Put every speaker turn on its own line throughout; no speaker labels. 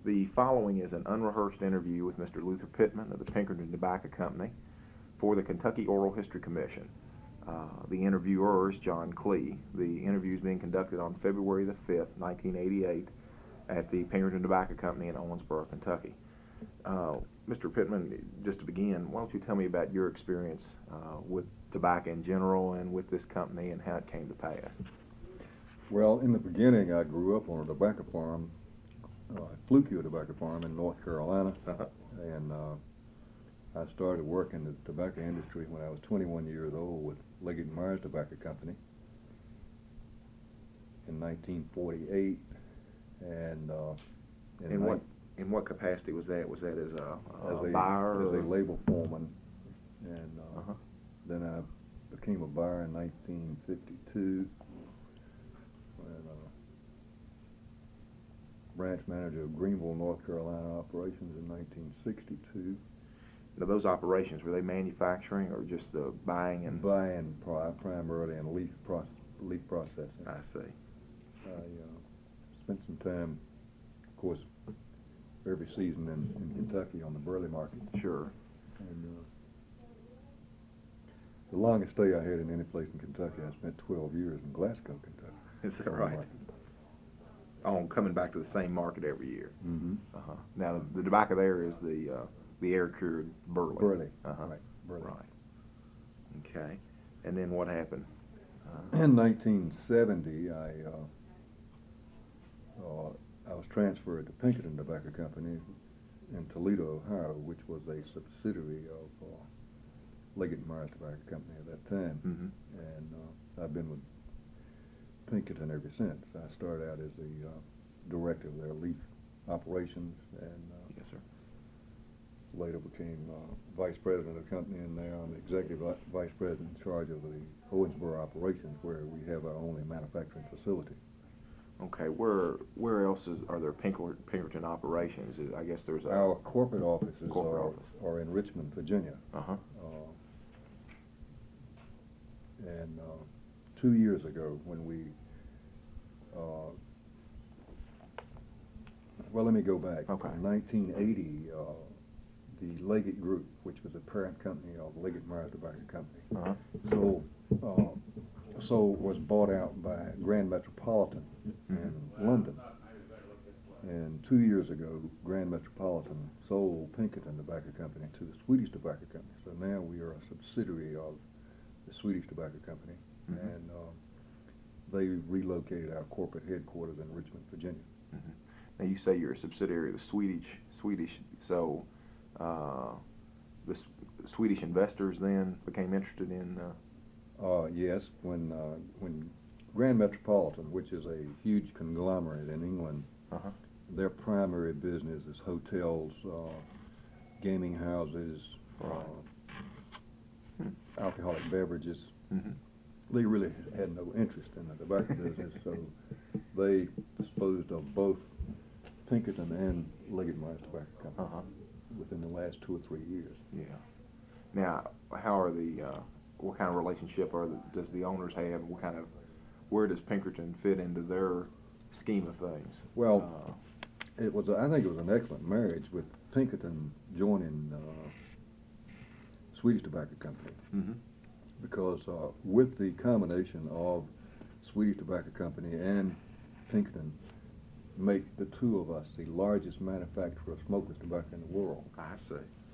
The following is an unrehearsed interview with Mr. Luther Pittman of the Pinkerton Tobacco Company for the Kentucky Oral History Commission. The interviewer is John Clee. The interview is being conducted on February the 5th, 1988 at the Pinkerton Tobacco Company in Owensboro, Kentucky. Mr. Pittman, just to begin, why don't you tell me about your experience with tobacco in general and with this company and how it came to pass?
Well, in the beginning, I grew up on a tobacco farm, Flukia Tobacco Farm in North Carolina, and I started working in the tobacco industry when I was 21 years old with Leggett & Myers Tobacco Company in 1948, and
in what capacity was that? Was that as a
buyer? As
or?
a label foreman, and then I became a buyer in 1952. Branch manager of Greenville, North Carolina operations in 1962.
Now, those operations, were they manufacturing or just the buying and?
Buying primarily and leaf processing.
I see.
I spent some time, of course, every season in Kentucky on the Burley market.
Sure.
And the longest stay I had in any place in Kentucky, I spent 12 years in Glasgow, Kentucky.
Is that right? Coming back to the same market every year.
Mm-hmm.
Now, the tobacco there is the air-cured Burley.
Burley.
Right.
Burley.
Right. Okay. And then what happened?
In 1970, I was transferred to Pinkerton Tobacco Company in Toledo, Ohio, which was a subsidiary of Leggett & Myers Tobacco Company at that time.
Mm-hmm.
And I've been with Pinkerton ever since. I started out as the director of their leaf operations, and
yes, sir.
Later became vice president of the company, and now I'm executive vice president in charge of the Owensboro operations, where we have our only manufacturing facility.
Okay, where else are there Pinkerton operations? I guess there's
our corporate offices
office.
are in Richmond, Virginia. And 2 years ago, when we well, let me go back.
Okay.
In 1980, the Leggett Group, which was a parent company of Leggett & Myers Tobacco Company, was bought out by Grand Metropolitan in London. And 2 years ago, Grand Metropolitan sold Pinkerton Tobacco Company to the Swedish Tobacco Company. So now we are a subsidiary of the Swedish Tobacco Company, and they relocated our corporate headquarters in Richmond, Virginia.
Mm-hmm. Now, you say you're a subsidiary of the Swedish. So the Swedish investors then became interested in.
Yes, when Grand Metropolitan, which is a huge conglomerate in England, their primary business is hotels, gaming houses, alcoholic beverages.
Mm-hmm.
They really had no interest in the tobacco business, so they disposed of both Pinkerton and Leggett & Myers Tobacco Company within the last 2 or 3 years.
Yeah. Now, how are what kind of relationship does the owners have? Where does Pinkerton fit into their scheme of things?
Well, I think it was an excellent marriage with Pinkerton joining Swedish Tobacco Company.
Mm-hmm.
Because with the combination of Swedish Tobacco Company and Pinkerton, make the two of us the largest manufacturer of smokeless tobacco in the world.
I see.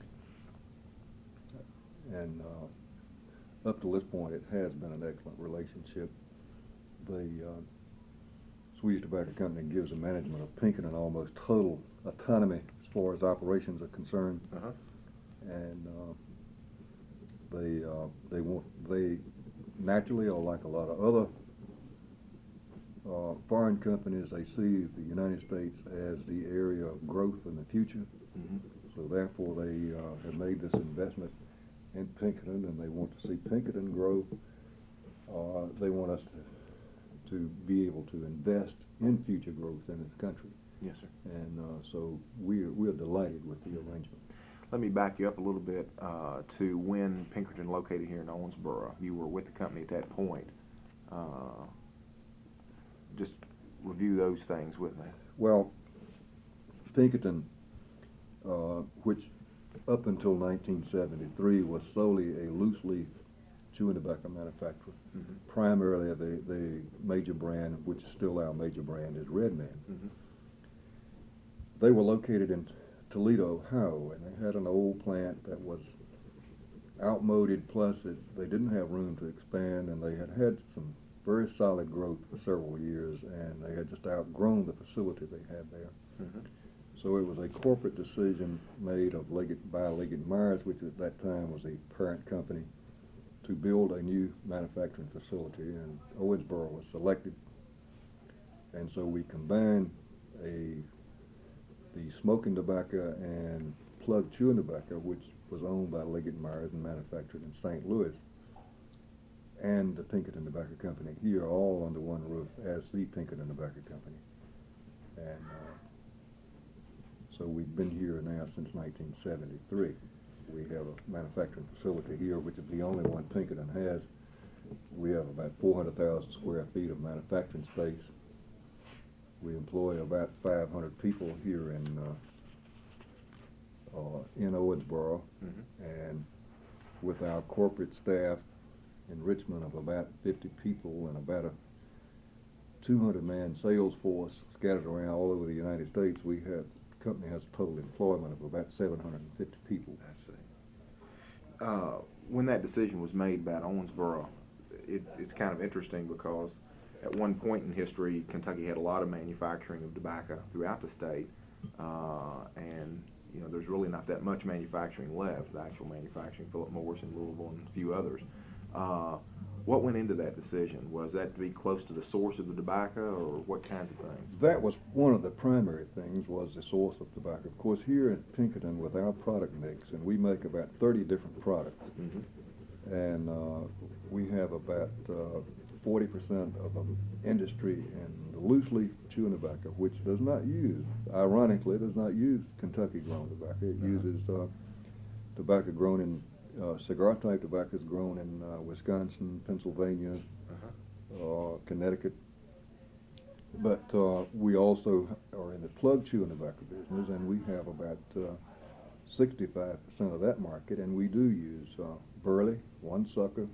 And up to this point, it has been an excellent relationship. The Swedish Tobacco Company gives the management of Pinkerton almost total autonomy as far as operations are concerned, and they naturally are like a lot of other foreign companies. They see the United States as the area of growth in the future.
Mm-hmm.
So therefore they have made this investment in Pinkerton, and they want to see Pinkerton grow. They want us to be able to invest in future growth in this country.
Yes, sir.
And so we're delighted with the arrangement.
Let me back you up a little bit to when Pinkerton located here in Owensboro. You were with the company at that point. Just review those things with me.
Well, Pinkerton, which up until 1973 was solely a loose leaf chewing tobacco manufacturer.
Mm-hmm.
Primarily the major brand, which is still our major brand, is Red Man.
Mm-hmm.
They were located in Toledo, Ohio, and they had an old plant that was outmoded, plus they didn't have room to expand, and they had some very solid growth for several years, and they had just outgrown the facility they had there.
Mm-hmm.
So it was a corporate decision made by Leggett Myers, which at that time was the parent company, to build a new manufacturing facility, and Owensboro was selected. And so we combined the smoking tobacco and plug chewing tobacco, which was owned by Leggett Myers and manufactured in St. Louis, and the Pinkerton Tobacco Company here, all under one roof as the Pinkerton Tobacco Company. And so we've been here now since 1973. We have a manufacturing facility here, which is the only one Pinkerton has. We have about 400,000 square feet of manufacturing space. We employ about 500 people here in Owensboro,
Mm-hmm.
and with our corporate staff in Richmond of about 50 people and about a 200-man sales force scattered around all over the United States, the company has total employment of about 750 people.
I see. When that decision was made about Owensboro, it's kind of interesting because at one point in history, Kentucky had a lot of manufacturing of tobacco throughout the state, and there's really not that much manufacturing left. The actual manufacturing, Philip Morris in Louisville and a few others. What went into that decision? Was that to be close to the source of the tobacco, or what kinds of things?
That was one of the primary things, was the source of tobacco. Of course, here at Pinkerton, with our product mix, and we make about 30 different products,
Mm-hmm.
and we have about 40% of the industry in the loose leaf chewing tobacco, which does not use, ironically, does not use Kentucky-grown tobacco. It uses tobacco grown in cigar-type tobacco is grown in Wisconsin, Pennsylvania, Connecticut. But we also are in the plug chewing tobacco business, and we have about 65% of that market, and we do use Burley, One Sucker,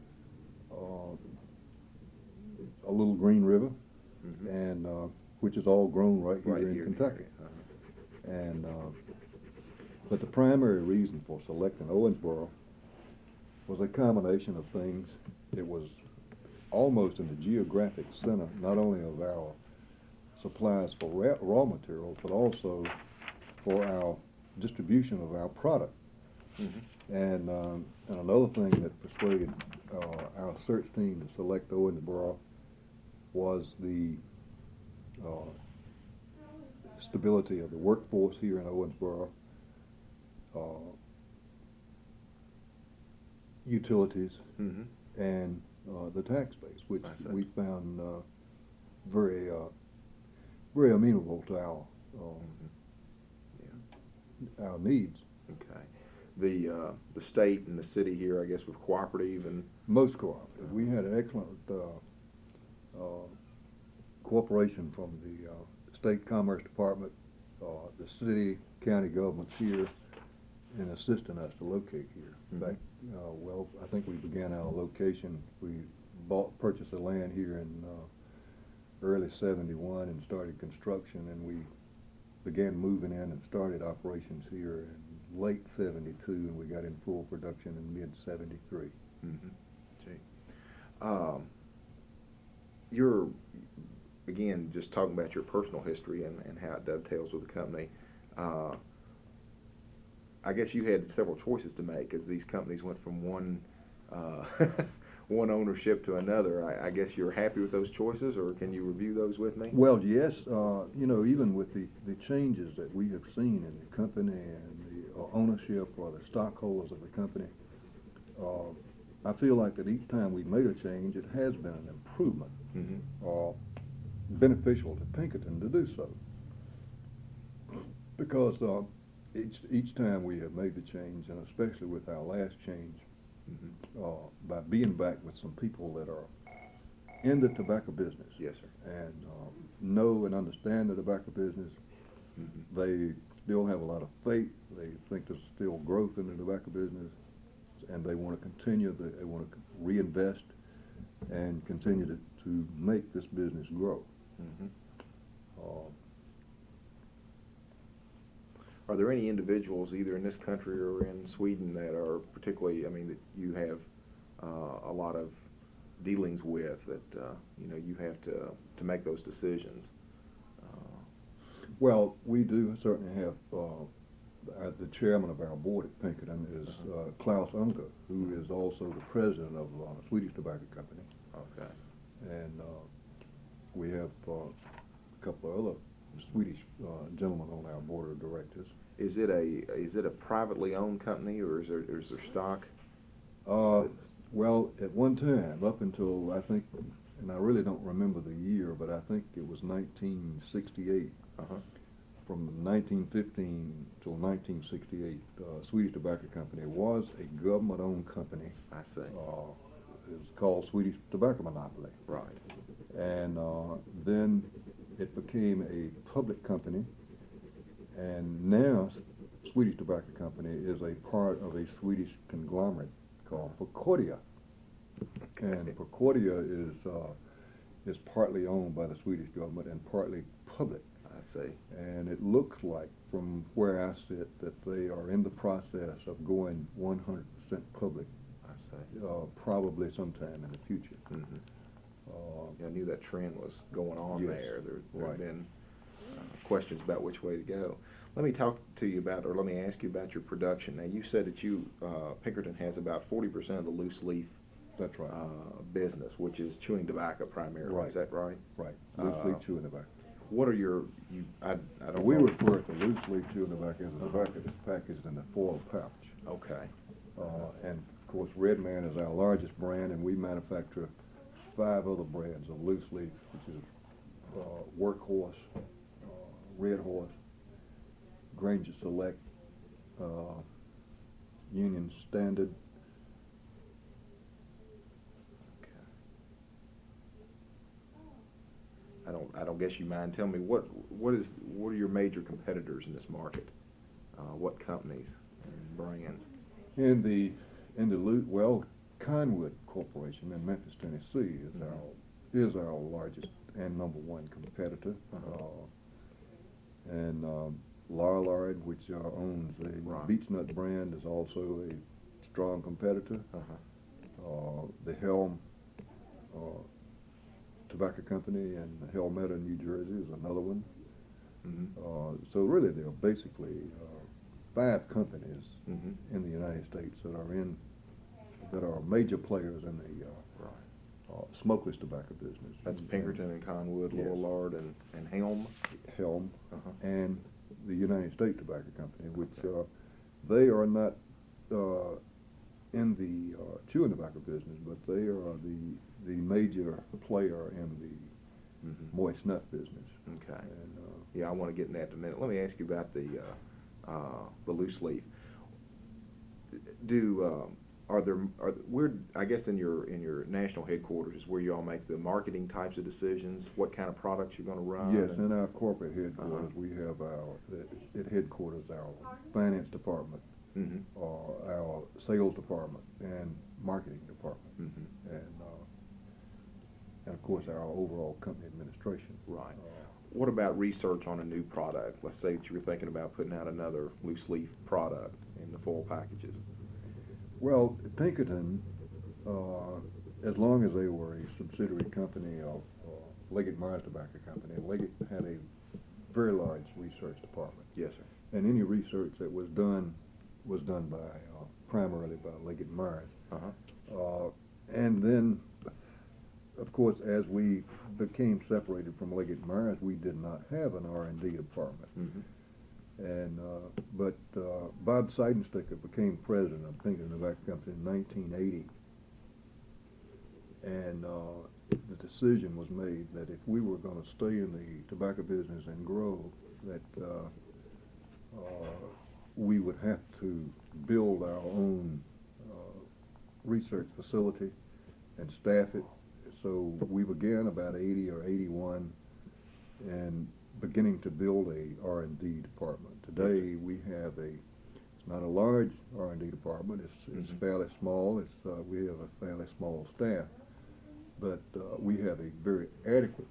a little Green River,
Mm-hmm.
and which is all grown right here in
here
Kentucky.
Uh-huh.
And but the primary reason for selecting Owensboro was a combination of things. It was almost in the geographic center, not only of our supplies for raw materials, but also for our distribution of our product.
Mm-hmm.
And another thing that persuaded our search team to select Owensboro was the stability of the workforce here in Owensboro, utilities,
Mm-hmm.
and the tax base, which
I see.
we found very amenable to our
Mm-hmm.
our needs.
Okay. The state and the city here, I guess, with cooperative and
Most cooperative. We had an excellent cooperation from the State Commerce Department, the city, county governments here, in assisting us to locate here. In
Mhm.
fact, I think we began our location. We purchased the land here in early '71 and started construction, and we began moving in and started operations here in late '72, and we got in full production in mid '73.
Mm-hmm. Gee. You're, again, just talking about your personal history and how it dovetails with the company. I guess you had several choices to make as these companies went from one one ownership to another. I guess you're happy with those choices, or can you review those with me?
Well, yes. Even with the changes that we have seen in the company and the ownership or the stockholders of the company, I feel like that each time we made a change, it has been an improvement,
Mm-hmm.
beneficial to Pinkerton to do so. Because each time we have made the change, and especially with our last change,
Mm-hmm.
by being back with some people that are in the tobacco business
Yes, sir.
and know and understand the tobacco business, They still have a lot of faith. They think there's still growth in the tobacco business, and they want to continue. They want to reinvest and continue to make this business grow.
Are there any individuals, either in this country or in Sweden, that are particularly, I mean, that you have a lot of dealings with, that you have to make those decisions?
Well, we do certainly have the chairman of our board at Pinkerton is Klaus Unger, who is also the president of Swedish Tobacco Company.
Okay.
And we have a couple of other Swedish gentlemen on our board of directors.
Is it a privately owned company, or is there stock?
Well, at one time, up until I think, and I really don't remember the year, but I think it was 1968. From 1915 till 1968, Swedish Tobacco Company was a government-owned company.
I see.
It was called Swedish Tobacco Monopoly.
Right.
And then it became a public company, and now Swedish Tobacco Company is a part of a Swedish conglomerate called Procordia. And Procordia is partly owned by the Swedish government and partly public.
I see.
And it looks like, from where I sit, that they are in the process of going 100% public.
I see.
Probably sometime in the future.
I knew that trend was going on.
Yes,
there. There
right.
have been questions about which way to go. Let me talk to you about, or let me ask you about your production. Now, you said that Pinkerton has about 40% of the loose leaf.
That's right.
Business, which is chewing tobacco primarily.
Right.
Is that right?
Right. Loose leaf chewing tobacco.
What are your, I don't
We
know.
refer to loose leaf chewing tobacco as a tobacco that's packaged in a foil pouch.
Okay.
And of course, Red Man is our largest brand, and we manufacture 5 other brands of loose leaf, which is Workhorse, Red Horse, Granger Select, Union Standard.
I don't guess you mind. Tell me what are your major competitors in this market? What companies and brands?
Conwood Corporation in Memphis, Tennessee is our largest and number 1 competitor. And Lorillard, which owns the Beech Nut brand, is also a strong competitor. The Helm Tobacco Company in Helmetta, New Jersey, is another one. So really, there are basically 5 companies in the United States that are major players in the smokeless tobacco business.
That's Pinkerton and Conwood,
Yes.
Lorillard, and Helm.
Helm, and the United States Tobacco Company, which they are not in the chewing tobacco business, but they are the major player in the moist snuff business.
Okay.
And,
yeah, I want to get in that in a minute. Let me ask you about the loose leaf. I guess in your national headquarters is where you all make the marketing types of decisions, what kind of products you're going to run?
yes, in our corporate headquarters, we have at headquarters our finance department, our sales department, and marketing department, and of course our overall company administration.
Right. What about research on a new product? Let's say that you were thinking about putting out another loose leaf product in the foil packages.
Well, Pinkerton, as long as they were a subsidiary company of Leggett Myers Tobacco Company, Leggett had a very large research department.
Yes, sir.
And any research that was done by primarily by Leggett Myers. And then, of course, as we became separated from Leggett Myers, we did not have an R&D department. And but Bob Seidensticker became president of Pinkerton Tobacco Company in 1980, and the decision was made that if we were going to stay in the tobacco business and grow, that we would have to build our own research facility and staff it. So we began about 80 or 81, and beginning to build a R&D department. Today we have it's not a large R&D department. It's fairly small. We have a fairly small staff, but we have a very adequate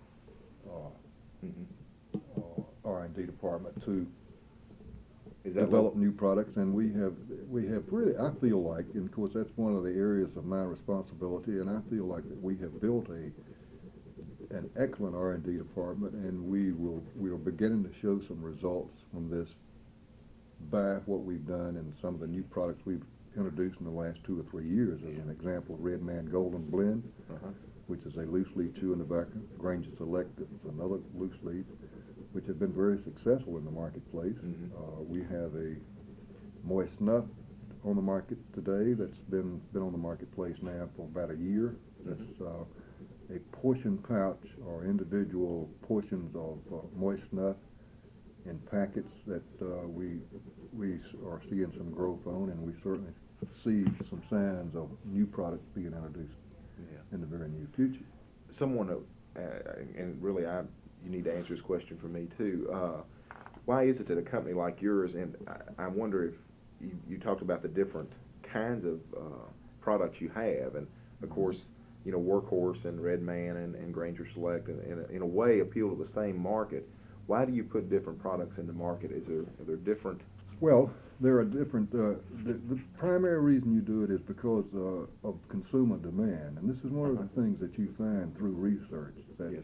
R&D department to develop new products, and we have really, I feel like, and of course that's one of the areas of my responsibility, and I feel like that we have built an excellent R&D department, and we are beginning to show some results from this by what we've done and some of the new products we've introduced in the last 2 or 3 years. As an example, Red Man Golden Blend, which is a loose leaf chewing tobacco. Granger Select is another loose leaf, which have been very successful in the marketplace. We have a moist snuff on the market today that's been on the marketplace now for about a year. It's a portion pouch or individual portions of moist snuff in packets that we are seeing some growth on, and we certainly see some signs of new products being introduced in the very near future.
Someone, and really you need to answer this question for me too. Why is it that a company like yours, and I wonder if you talked about the different kinds of products you have, and of course, Workhorse and Red Man and Granger Select, in a way, appeal to the same market. Why do you put different products in the market? Are there different?
Well, there are different. The primary reason you do it is because of consumer demand, and this is one of the things that you find through research. That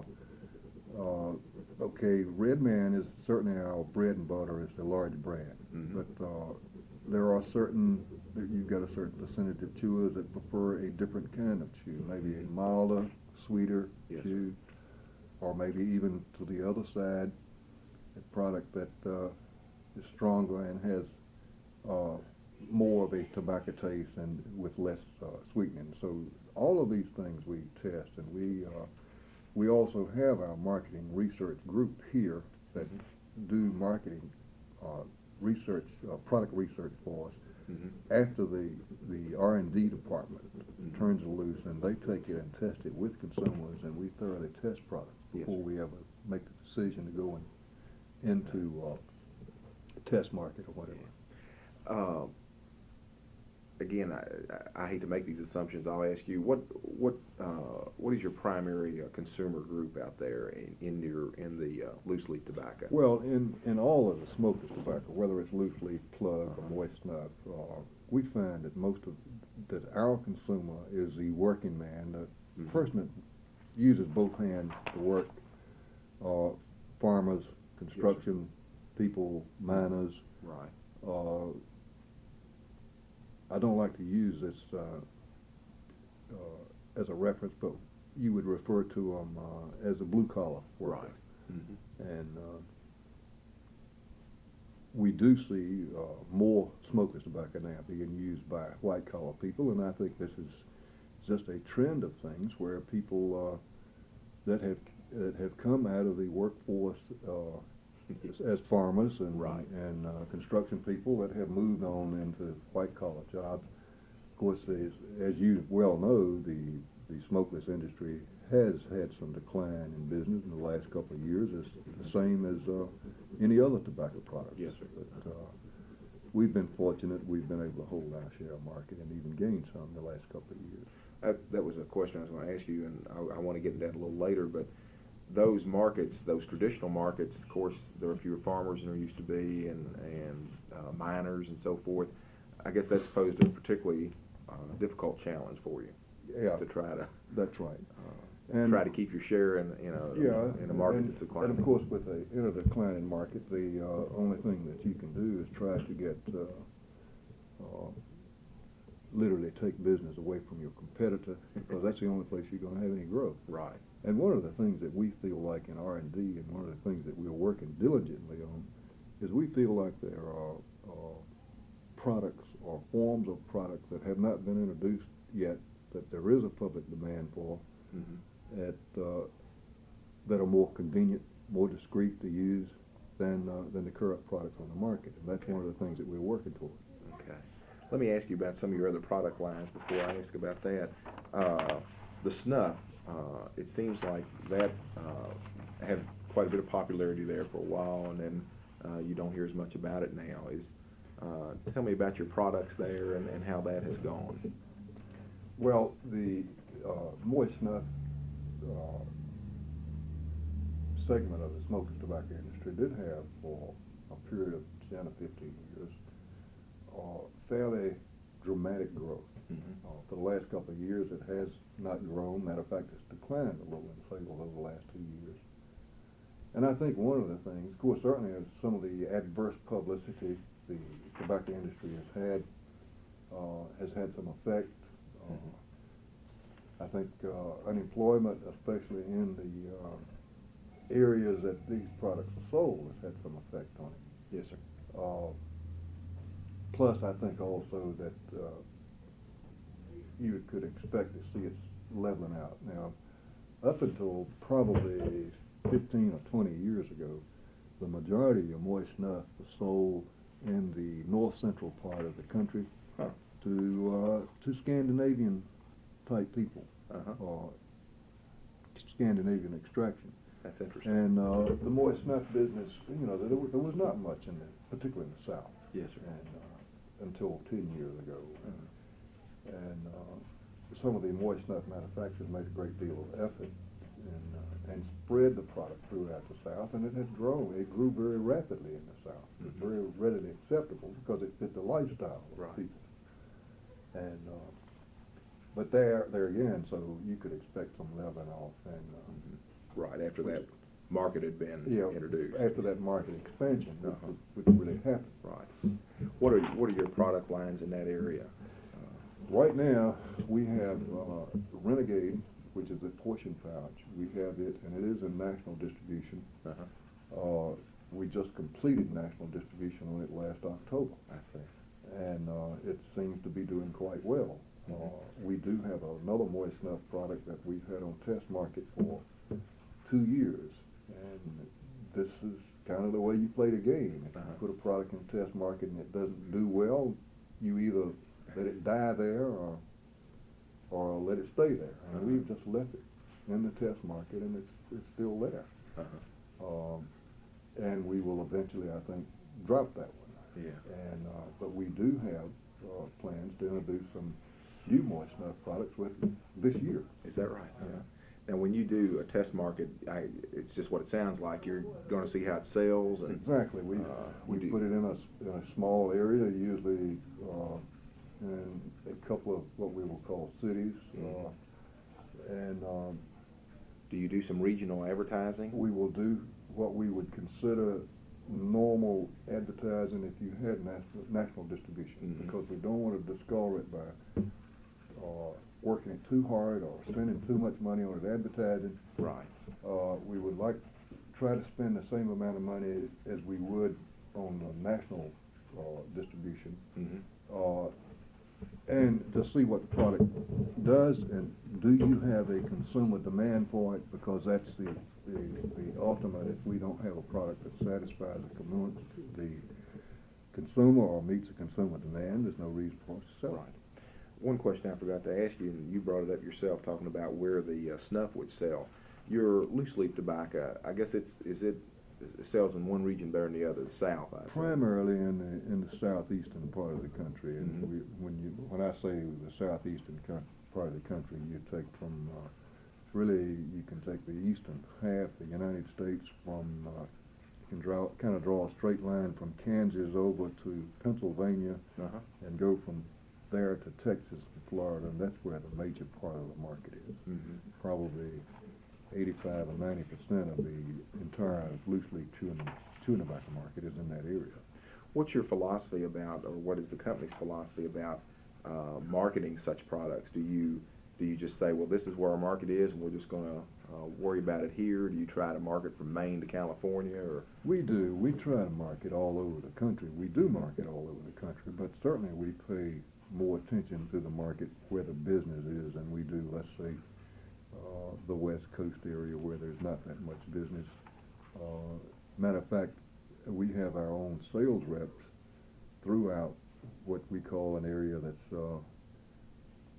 okay, Red Man is certainly our bread and butter. It's a large brand, but there are you've got a certain percentage of chewers that prefer a different kind of chew, maybe a milder, sweeter chew, or maybe even to the other side, a product that is stronger and has more of a tobacco taste and with less sweetening. So all of these things we test, and we also have our marketing research group here that do marketing research, product research for us. After the R&D department turns it loose, and they take it and test it with consumers, and we thoroughly test products before we ever make the decision to go into test market or whatever.
Again, I hate to make these assumptions. I'll ask you, what is your primary consumer group out there in the loose leaf tobacco?
Well, in all of the smokeless tobacco, whether it's loose leaf, plug, or moist snuff, we find that our consumer is the working man, the person that uses both hands to work, farmers, construction people, miners.
Right.
I don't like to use this as a reference, but you would refer to them as a blue-collar worker.
Right.
And we do see more smokeless tobacco now being used by white-collar people, and I think this is just a trend of things where people that have come out of the workforce as farmers and construction people that have moved on into white-collar jobs. Of course, as you well know, the smokeless industry has had some decline in business in the last couple of years. It's the same as any other tobacco product.
Yes, sir.
But we've been fortunate. We've been able to hold our share of market and even gain some in the last couple of years.
That was a question I was going to ask you, and I want to get into that a little later, but those markets, those traditional markets, of course, there are fewer farmers than there used to be, and miners and so forth. I guess that's posed a particularly difficult challenge for you.
Yeah,
to try to.
That's right.
Try to keep your share in a market that's declining.
And of course, in a declining market, the only thing that you can do is try to get literally take business away from your competitor, because that's the only place you're going to have any growth.
Right.
And one of the things that we feel like in R&D, and one of the things that we're working diligently on, is we feel like there are products or forms of products that have not been introduced yet, that there is a public demand for, that are more convenient, more discreet to use than the current products on the market. And that's one of the things that we're working toward.
Okay. Let me ask you about some of your other product lines before I ask about that. The snuff, it seems like that quite a bit of popularity there for a while, and then you don't hear as much about it now. Tell me about your products there and how that has gone.
Well, the moist snuff segment of the smoking tobacco industry did have, for a period of 10 or 15 years, fairly dramatic growth.
Mm-hmm.
For the last couple of years, it has not grown. Matter of fact, it's declined a little in sales over the last 2 years. And I think one of the things, of course, certainly is some of the adverse publicity the tobacco industry has had some effect. I think unemployment, especially in the areas that these products are sold, has had some effect on it.
Yes, sir.
Plus, I think also that you could expect to see it's leveling out. Now, up until probably 15 or 20 years ago, the majority of moist snuff was sold in the north central part of the country to Scandinavian type people, Scandinavian extraction.
That's interesting.
And the moist snuff business, there was not much in it, particularly in the South.
Yes, sir.
And until 10 years ago. And some of the moist snuff manufacturers made a great deal of effort and spread the product throughout the South, and it has grown. It grew very rapidly in the South.
Mm-hmm.
It's very readily acceptable because it fit the lifestyle of
right.
people. And but there again, so you could expect some leveling off. And
right after that market had been introduced.
After that market expansion, which really happened.
Right. What are your product lines in that area?
Right now, we have Renegade, which is a portion pouch. We have it, and it is in national distribution. We just completed national distribution on it last October.
I see.
And it seems to be doing quite well. We do have another moist snuff product that we've had on test market for 2 years. And this is kind of the way you play the game. If you put a product in test market and it doesn't do well, you either let it die there or let it stay there. And we've just left it in the test market, and it's still there. And we will eventually, I think, drop that one.
Yeah.
And but we do have plans to introduce some new moist snuff products with this year.
Is that right? Yeah. Now, when you do a test market, it's just what it sounds like. You're going to see how it sells. And,
exactly. We put it in a small area, usually in a couple of what we will call cities. And
do you do some regional advertising?
We will do what we would consider normal advertising if you had national distribution, because we don't want to discolor it by working it too hard or spending too much money on it advertising.
Right.
We would like to try to spend the same amount of money as we would on the national distribution, and to see what the product does, and do you have a consumer demand for it, because that's the ultimate. If we don't have a product that satisfies the consumer or meets the consumer demand, there's no reason for us to sell it.
Right. One question I forgot to ask you, and you brought it up yourself, talking about where the snuff would sell. Your loose leaf tobacco, I guess it sells in one region better than the other, the South, I assume.
Primarily in the southeastern part of the country, and when I say the southeastern part of the country, you take from really you can take the eastern half of the United States from you can kind of draw a straight line from Kansas over to Pennsylvania, and go from there to Texas and Florida, and that's where the major part of the market is. Probably 85 or 90% of the entire loose leaf chewing tobacco market is in that area.
What's your philosophy about, or what is the company's philosophy about marketing such products? Do you just say, well, this is where our market is, and we're just going to worry about it here? Do you try to market from Maine to California, or?
We do. We try to market all over the country. We do market all over the country, but certainly we pay more attention to the market where the business is than we do, let's say, the West Coast area where there's not that much business. Matter of fact, we have our own sales reps throughout what we call an area that's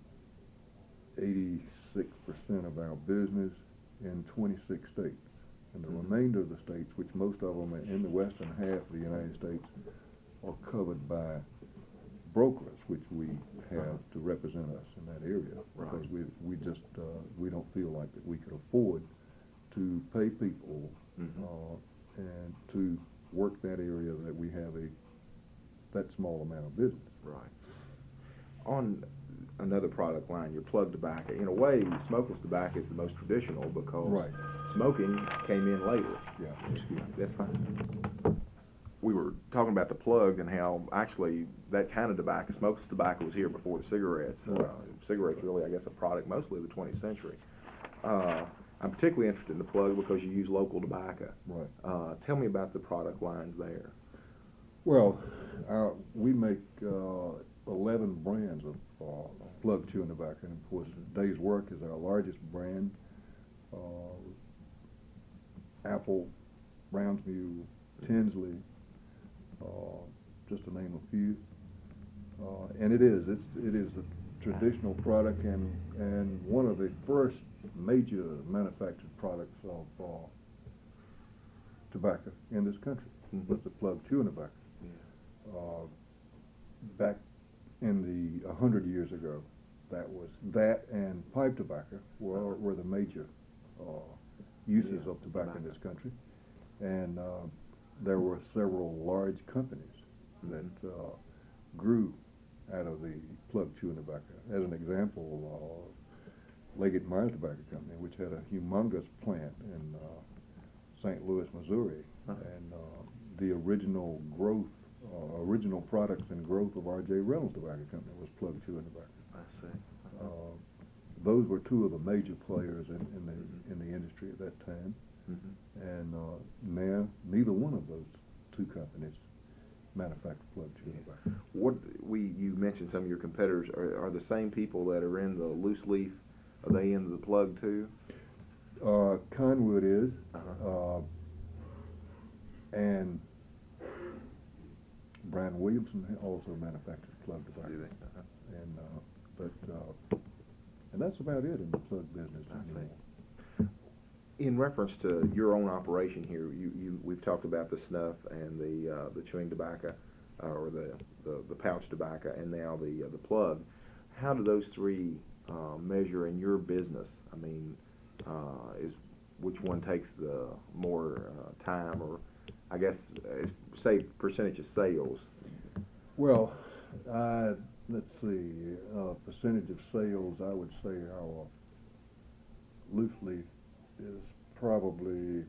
86% of our business in 26 states. And the remainder of the states, which most of them are in the western half of the United States, are covered by brokers, which we have to represent us in that area.
Right.
Because we just, we don't feel like that we could afford to pay people and to work that area that we have that small amount of business.
Right. On another product line, your plug tobacco, in a way, smokeless tobacco is the most traditional because smoking came in later.
Yeah, excuse me.
That's fine. We were talking about the plug and how actually that kind of tobacco, smokeless tobacco, was here before the cigarettes. Cigarettes really, I guess, a product mostly of the 20th century. I'm particularly interested in the plug because you use local tobacco.
Right.
Tell me about the product lines there.
Well, we make 11 brands of plug chewing tobacco, and of course, Days Work is our largest brand. Apple, Browns Mule, Tinsley, just to name a few. And it is a traditional product and one of the first major manufactured products of tobacco in this country was the plug chewing tobacco. Yeah. Back in the 100 years ago, that and pipe tobacco were the major uses of tobacco in this country, and there were several large companies that grew out of the plug chewing tobacco. As an example, Leggett Myers Tobacco Company, which had a humongous plant in St. Louis, Missouri, and the original products and growth of R.J. Reynolds Tobacco Company was plug chewing tobacco.
I see.
Those were two of the major players in the industry at that time, and now neither one of those two companies manufacture plug chewing tobacco.
You mentioned some of your competitors are the same people that are in the loose leaf. Are they into the plug too?
Conwood is, and Brian Williamson also manufactures plug tobacco.
Do they?
And that's about it in the plug business.
In reference to your own operation here, we've talked about the snuff and the chewing tobacco, or the pouch tobacco, and now the plug. How do those three measure in your business? I mean, which one takes the more time, or I guess say percentage of sales?
Well, let's see, percentage of sales. I would say our loose leaf is probably,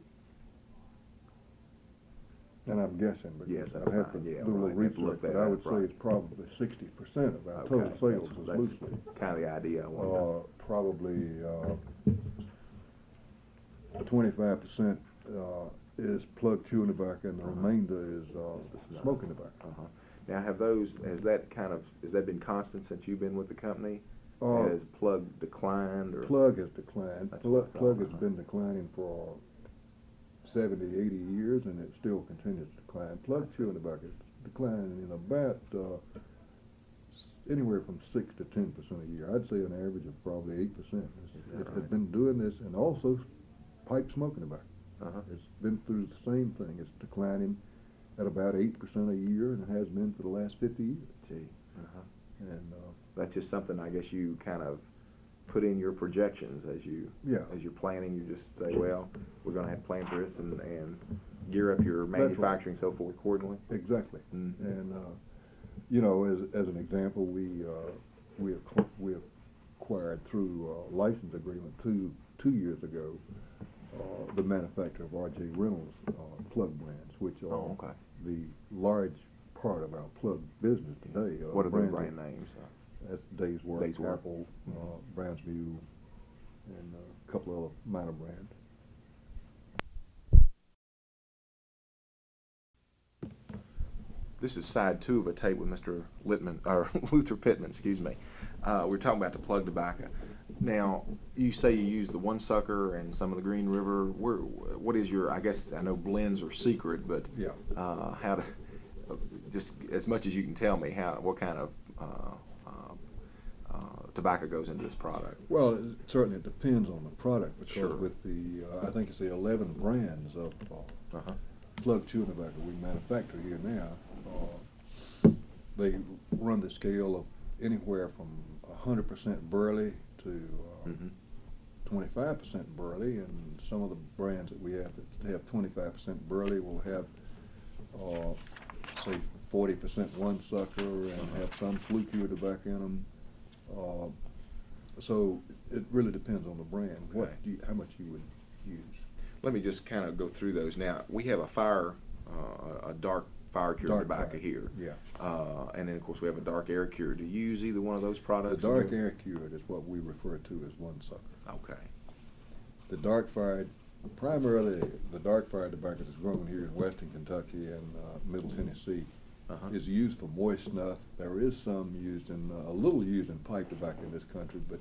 and I'm guessing, but
yes,
I'd have to do a little research, but I would say it's probably 60% of our total sales is loose leaf.
Kind of the idea I wanted.
Probably 25% is plug chewing tobacco, and the remainder is smoking tobacco.
Now, has that been constant since you've been with the company? Has plug declined? Or?
Plug has declined. Plug has been declining for 70, 80 years, and it still continues to decline. Plug chewing tobacco is declining in about anywhere from 6 to 10% a year. I'd say an average of probably 8%. It has been doing this, and also pipe smoking tobacco. It's been through the same thing. It's declining at about 8% a year, and it has been for the last 50 years.
Gee.
And
that's just something I guess you kind of put in your projections as you're planning. You just say, well, we're going to have to plan for this and gear up your manufacturing, so forth, accordingly.
Exactly. And as an example, we acquired through a license agreement two years ago the manufacturer of R.J. Reynolds plug brands, which are the large part of our plug business today.
What are the brand names?
That's Days Work, Apple, Browns Mule, and a couple of other minor brands.
This is side 2 of a tape with Mr. Luther Pittman, excuse me. We're talking about the plug tobacco. Now, you say you use the One Sucker and some of the Green River. What is your, I guess I know blends are secret, but how to, just as much as you can tell me, what kind of tobacco goes into this product?
Well, certainly it depends on the product, because
Sure.
with the, I think it's the 11 brands of plug chewing tobacco we manufacture here now, they run the scale of anywhere from 100% burley to 25% burley, and some of the brands that we have that have 25% burley will have, say, 40% one sucker and have some flue-cured tobacco in them. So it really depends on the brand, how much you would use.
Let me just kind of go through those. Now, we have a dark fire-cured tobacco here.
Yeah.
And then, of course, we have a dark air-cured. Do you use either one of those products?
The dark air-cured is what we refer to as one sucker.
Okay.
The dark fired, primarily the dark fired tobacco that's grown here in western Kentucky and middle Tennessee is used for moist snuff. There is some used in, a little used in pipe tobacco in this country, but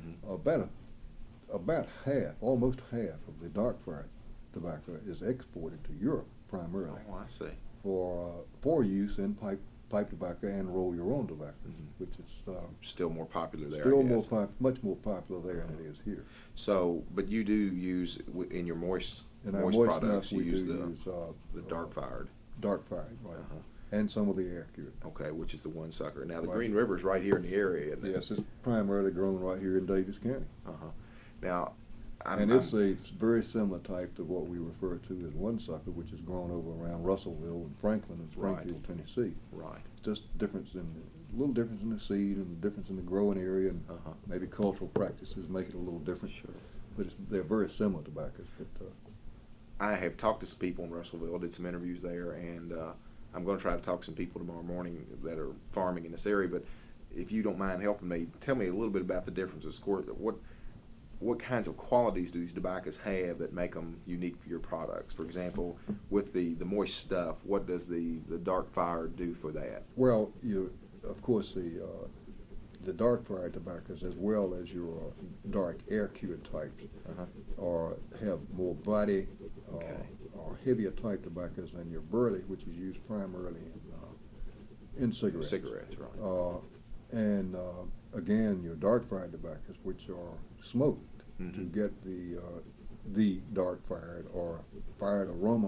about half, almost half of the dark fired tobacco is exported to Europe primarily.
Oh, I see.
For use in pipe tobacco and roll your own tobacco, which is
still more popular there.
Still much more popular there than it is here.
So, but you do use in your moist products.
Snuff,
you use the dark fired.
Dark fired, right? And some of the air cured.
Okay, which is the one sucker. Now the Green River is right here in the area, isn't it?
Yes, it's primarily grown right here in Davis County.
Now,
it's a very similar type to what we refer to as one sucker, which is grown over around Russellville and Franklin and Springfield, Tennessee.
Right.
Just a little difference in the seed and the difference in the growing area, and maybe cultural practices make it a little different.
Sure.
But they're very similar tobaccos. But
I have talked to some people in Russellville, did some interviews there, and I'm going to try to talk to some people tomorrow morning that are farming in this area. But if you don't mind helping me, tell me a little bit about the differences. What kinds of qualities do these tobaccos have that make them unique for your products? For example, with the moist stuff, what does the dark fire do for that?
Well, of course, the dark fire tobaccos, as well as your dark air cured types, have more body or heavier type tobaccos than your burley, which is used primarily in cigarettes.
Cigarettes, right.
And again, your dark fire tobaccos, which are smoked to get the dark fired or fired aroma,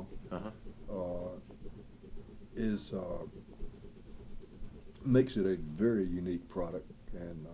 makes it a very unique product, and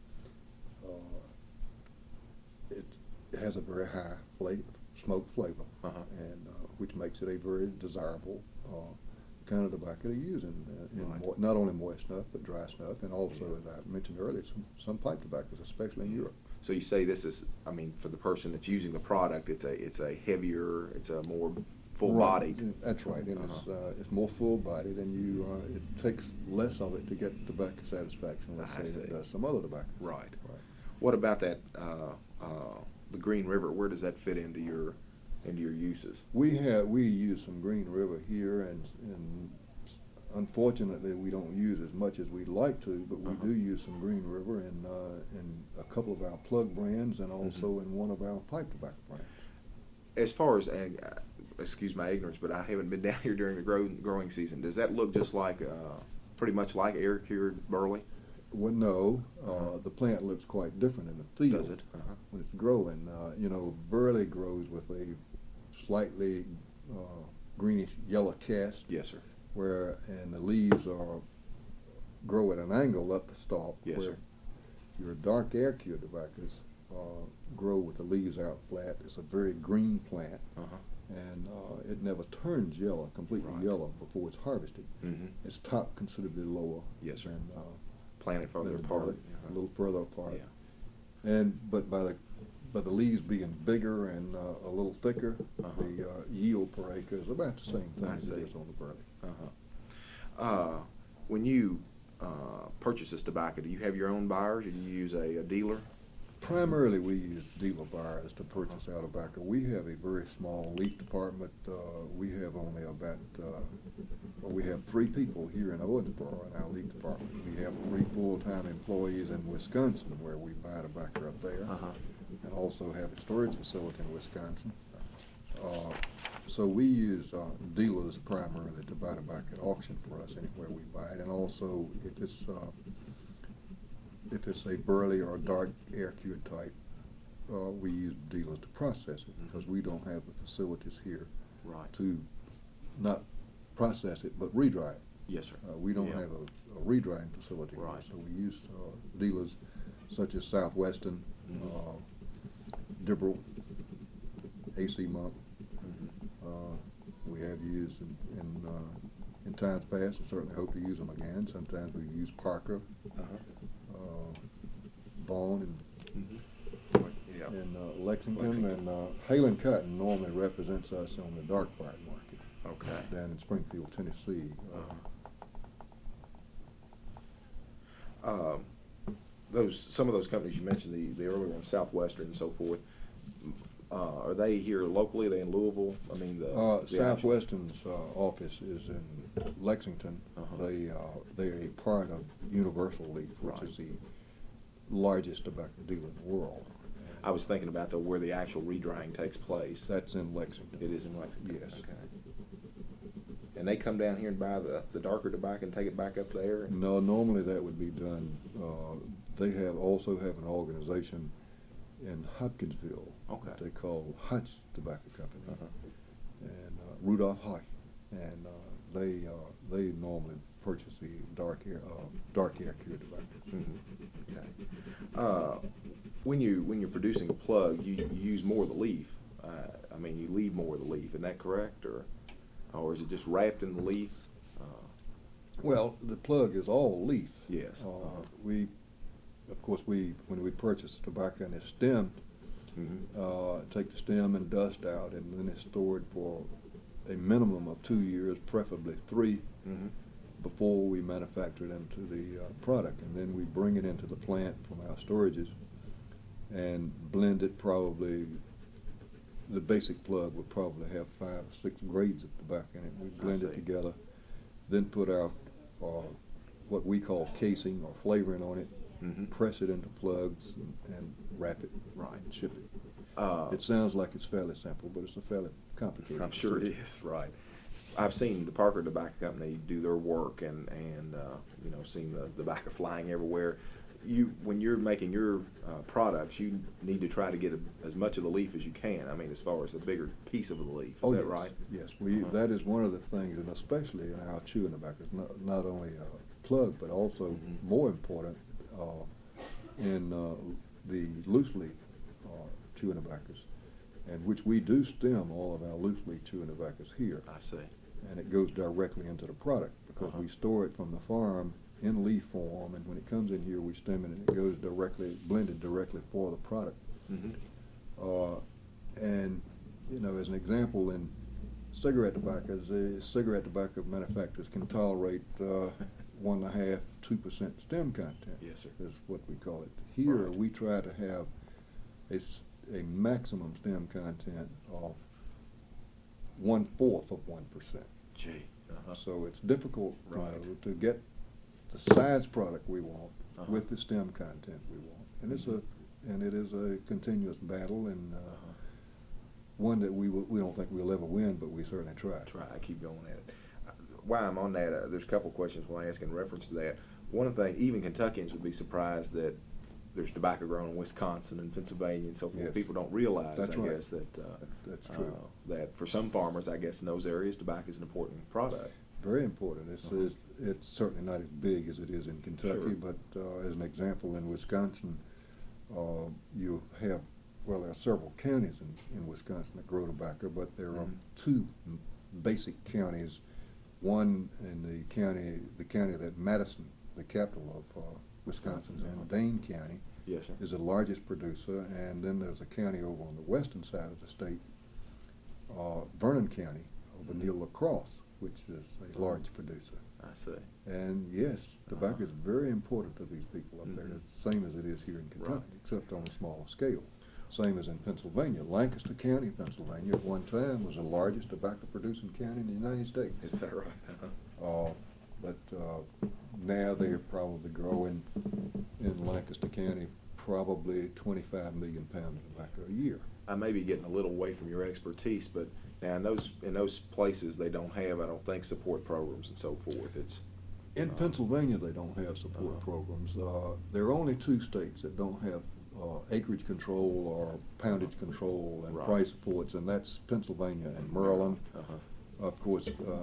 it has a very high smoke flavor, and which makes it a very desirable kind of tobacco to use in not only moist snuff but dry snuff, and also, as I mentioned earlier, some pipe tobaccos, especially in Europe.
So you say this is, I mean, for the person that's using the product, it's a heavier, it's a more full-bodied.
That's right, and it's more full-bodied, and it takes less of it to get tobacco satisfaction, let's say, than it does some other tobacco.
Right. What about that, the Green River? Where does that fit into your uses?
We use some Green River here, and unfortunately we don't use as much as we'd like to, but we do use some Green River in a couple of our plug brands, and also in one of our pipe tobacco brands.
As far as, excuse my ignorance, but I haven't been down here during the growing season. Does that look just like, pretty much like air-cured burley?
Well, no. The plant looks quite different in the field.
Does it?
When it's growing. Burley grows with a slightly greenish yellow cast.
Yes, sir.
And the leaves grow at an angle up the stalk.
Yes, sir.
Your dark air-cured tobaccos grow with the leaves out flat. It's a very green plant, and it never turns yellow, completely yellow, before it's harvested. It's topped considerably lower.
Yes, sir.
Than,
planted further apart.
A little further apart. Yeah. But by the leaves being bigger and a little thicker, the yield per acre is about the same thing as it is on the burley.
When you purchase this tobacco, do you have your own buyers, or do you use a dealer?
Primarily, we use dealer buyers to purchase our tobacco. We have a very small leaf department. We have only we have 3 people here in Owensboro in our leaf department. We have 3 full-time employees in Wisconsin, where we buy tobacco up there, and also have a storage facility in Wisconsin. So we use dealers primarily to buy tobacco at auction for us anywhere we buy it, and also if it's if it's a burley or dark air cured type, we use dealers to process it because we don't have the facilities here
Right.
to not process it but re-dry it.
Yes, sir.
We don't have a re-drying facility here,
Right.
so we use dealers such as Southwestern, Dibble, AC Monk. We have used in times past, and certainly hope to use them again. Sometimes we use Parker, Vaughn,
Yeah.
and Lexington, and Halen Cotton normally represents us on the dark fired market
Okay.
down in Springfield, Tennessee.
Some of those companies you mentioned, the earlier ones, Southwestern and so forth, are they here locally? Are they in Louisville? I mean, the
Southwestern's office is in Lexington. They're a part of Universal Leaf, which is the largest tobacco dealer in the world.
I was thinking about where the actual redrying takes place.
That's in Lexington.
It is in Lexington.
Yes.
Okay. And they come down here and buy the darker tobacco and take it back up there?
No, normally that would be done. They also have an organization in Hopkinsville that they call Hutch Tobacco Company, and Rudolph Hoy, and they normally purchase the dark air cured tobacco.
Okay. When you're producing a plug, you use more of the leaf. I mean, you leave more of the leaf. Isn't that correct, or is it just wrapped in the leaf?
Well, the plug is all leaf.
Yes.
Of course, when we purchase the tobacco and it's stemmed, take the stem and dust out, and then it's stored for a minimum of 2 years, preferably 3, before we manufacture it into the product. And then we bring it into the plant from our storages and blend it. Probably the basic plug would probably have 5 or 6 grades of tobacco in it. We blend it together, then put our what we call casing or flavoring on it, press it into plugs, and wrap it, and ship it. It sounds like it's fairly simple, but it's a fairly complicated.
I'm sure it is, right. I've seen the Parker Tobacco Company do their work, and seen the tobacco flying everywhere. When you're making your products, you need to try to get as much of the leaf as you can. I mean, as far as a bigger piece of the leaf. Is that right?
Yes, that is one of the things, and especially in our chewing tobaccos, not only plug, but also more important in the loose leaf chewing tobaccos, and which we do stem all of our loose leaf chewing tobaccos here.
I see.
And it goes directly into the product because we store it from the farm in leaf form, and when it comes in here, we stem it, and it goes blended directly for the product. And as an example, in cigarette tobaccos, the cigarette tobacco manufacturers can tolerate 1.5–2% stem content.
Yes, sir.
Is what we call it. Here, we try to have a maximum stem content of 1/4 of 1%.
Gee.
So it's difficult to get the size product we want with the stem content we want, and it is a continuous battle, and one that we don't think we'll ever win, but we certainly try.
I keep going at it. While I'm on that, there's a couple questions we'll ask in reference to that. One of the things, even Kentuckians would be surprised that there's tobacco grown in Wisconsin and Pennsylvania and so forth.
Yes.
People don't realize,
That's right.
guess, that
That's true.
that for some farmers, I guess, in those areas, tobacco is an important product.
Very important. It's certainly not as big as it is in Kentucky, but as an example, in Wisconsin, you have, there are several counties in Wisconsin that grow tobacco, but there are 2 basic counties. One in the county that Madison, the capital of Wisconsin, is in, Dane County,
Yes, sir.
is the largest producer, and then there's a county over on the western side of the state, Vernon County, over near La Crosse, which is a large producer.
I see.
And yes, tobacco is very important to these people up there. It's the same as it is here in Kentucky, except on a smaller scale. Same as in Pennsylvania. Lancaster County, Pennsylvania, at one time was the largest tobacco producing county in the United States.
Is that right?
But now they're probably growing in Lancaster County probably 25 million pounds of tobacco a year.
I may be getting a little away from your expertise, but now in those places they don't have, I don't think, support programs and so forth.
In Pennsylvania, they don't have support programs. There are only 2 states that don't have acreage control or poundage control and price supports, and that's Pennsylvania and Maryland. Of course,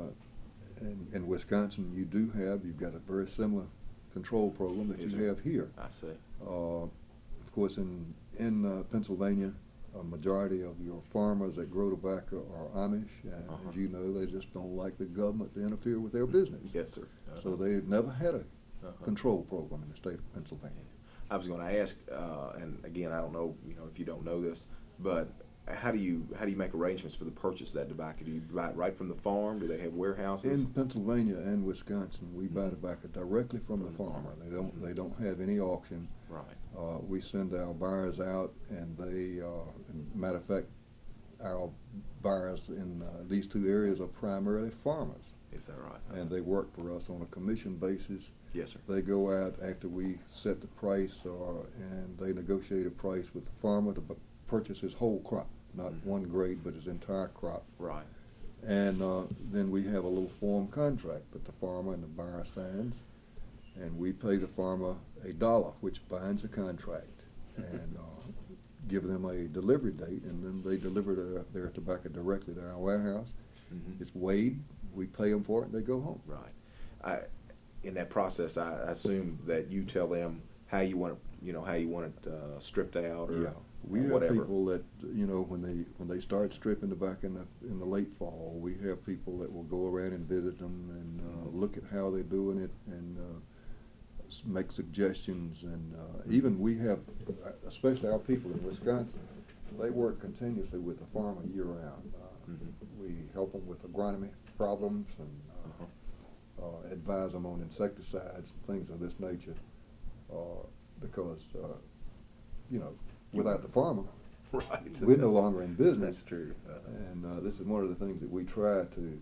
in Wisconsin, you've got a very similar control program that you have here.
I see.
Of course, in Pennsylvania, a majority of your farmers that grow tobacco are Amish, and as you know, they just don't like the government to interfere with their business.
Yes, sir.
So they've never had a control program in the state of Pennsylvania.
I was going to ask, and again, I don't know, if you don't know this, but how do you make arrangements for the purchase of that tobacco? Do you buy it right from the farm? Do they have warehouses?
In Pennsylvania and Wisconsin, we buy tobacco directly from the farmer. They don't have any auction.
Right.
We send our buyers out, and they, matter of fact, our buyers in these 2 areas are primarily farmers.
Is that right?
And they work for us on a commission basis.
Yes, sir.
They go out after we set the price, and they negotiate a price with the farmer to purchase his whole crop, not one grade, but his entire crop.
Right.
And then we have a little form contract that the farmer and the buyer signs, and we pay the farmer $1, which binds the contract, and give them a delivery date, and then they deliver their tobacco directly to our warehouse. It's weighed, we pay them for it, and they go home.
Right. In that process, I assume that you tell them how you want it stripped out, or
we have
whatever.
people that when they start stripping tobacco in the late fall, we have people that will go around and visit them and look at how they're doing it and make suggestions. And even we have, especially our people in Wisconsin, they work continuously with the farmer year round. We help them with agronomy problems and advise them on insecticides and things of this nature, because without the farmer,
right,
we're no longer in business.
That's true.
And this is one of the things that we try to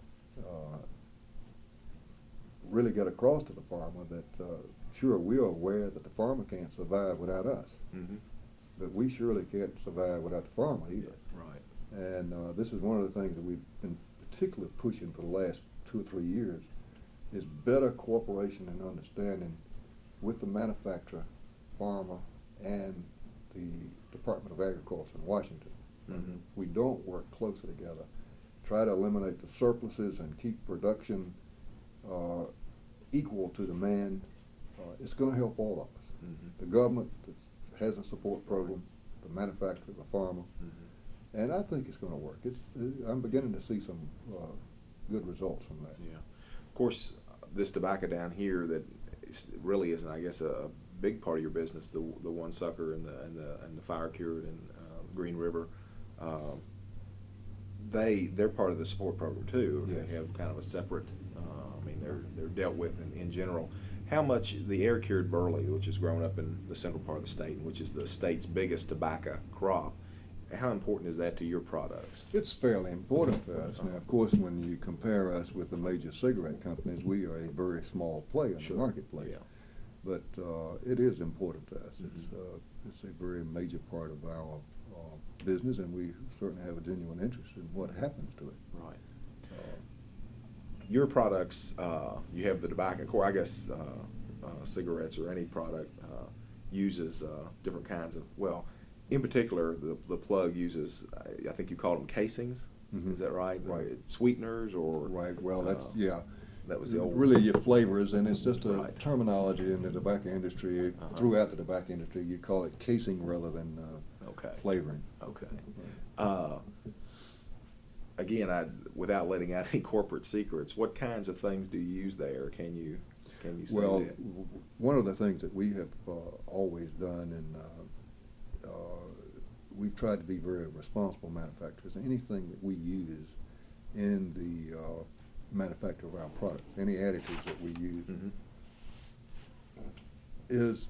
really get across to the farmer, that sure, we are aware that the farmer can't survive without us, but we surely can't survive without the farmer either.
Yes, right.
And this is one of the things that we've been particularly pushing for the last 2 or 3 years, is better cooperation and understanding with the manufacturer, farmer, and the Department of Agriculture in Washington. We don't work closely together. Try to eliminate the surpluses and keep production equal to demand. It's going to help all of us. The government has a support program, the manufacturer, the farmer, and I think it's going to work. I'm beginning to see some good results from that.
Yeah. Of course, this tobacco down here that really isn't, I guess, a big part of your business. The One Sucker and the Fire Cured and Green River. They're part of the support program too.
Yes.
They have kind of a separate. They're dealt with in general. How much the air cured burley, which is grown up in the central part of the state, which is the state's biggest tobacco crop, how important is that to your products?
It's fairly important to us. Now, of course, when you compare us with the major cigarette companies, we are a very small player in the marketplace.
Yeah.
But it is important to us. It's a very major part of our business, and we certainly have a genuine interest in what happens to it.
Right. Your products, you have the tobacco core, I guess cigarettes or any product uses different kinds of, in particular, the plug uses, I think you call them casings. Is that right?
Right.
Sweeteners or?
Right. Well,
that was the old.
Really, your flavors, and it's just a terminology in the tobacco industry. Throughout the tobacco industry, you call it casing rather than flavoring.
Okay. Again, without letting out any corporate secrets, what kinds of things do you use there? Can you say that?
One of the things that we have always done, and we've tried to be very responsible manufacturers. Anything that we use in the manufacture of our products, any additives that we use, is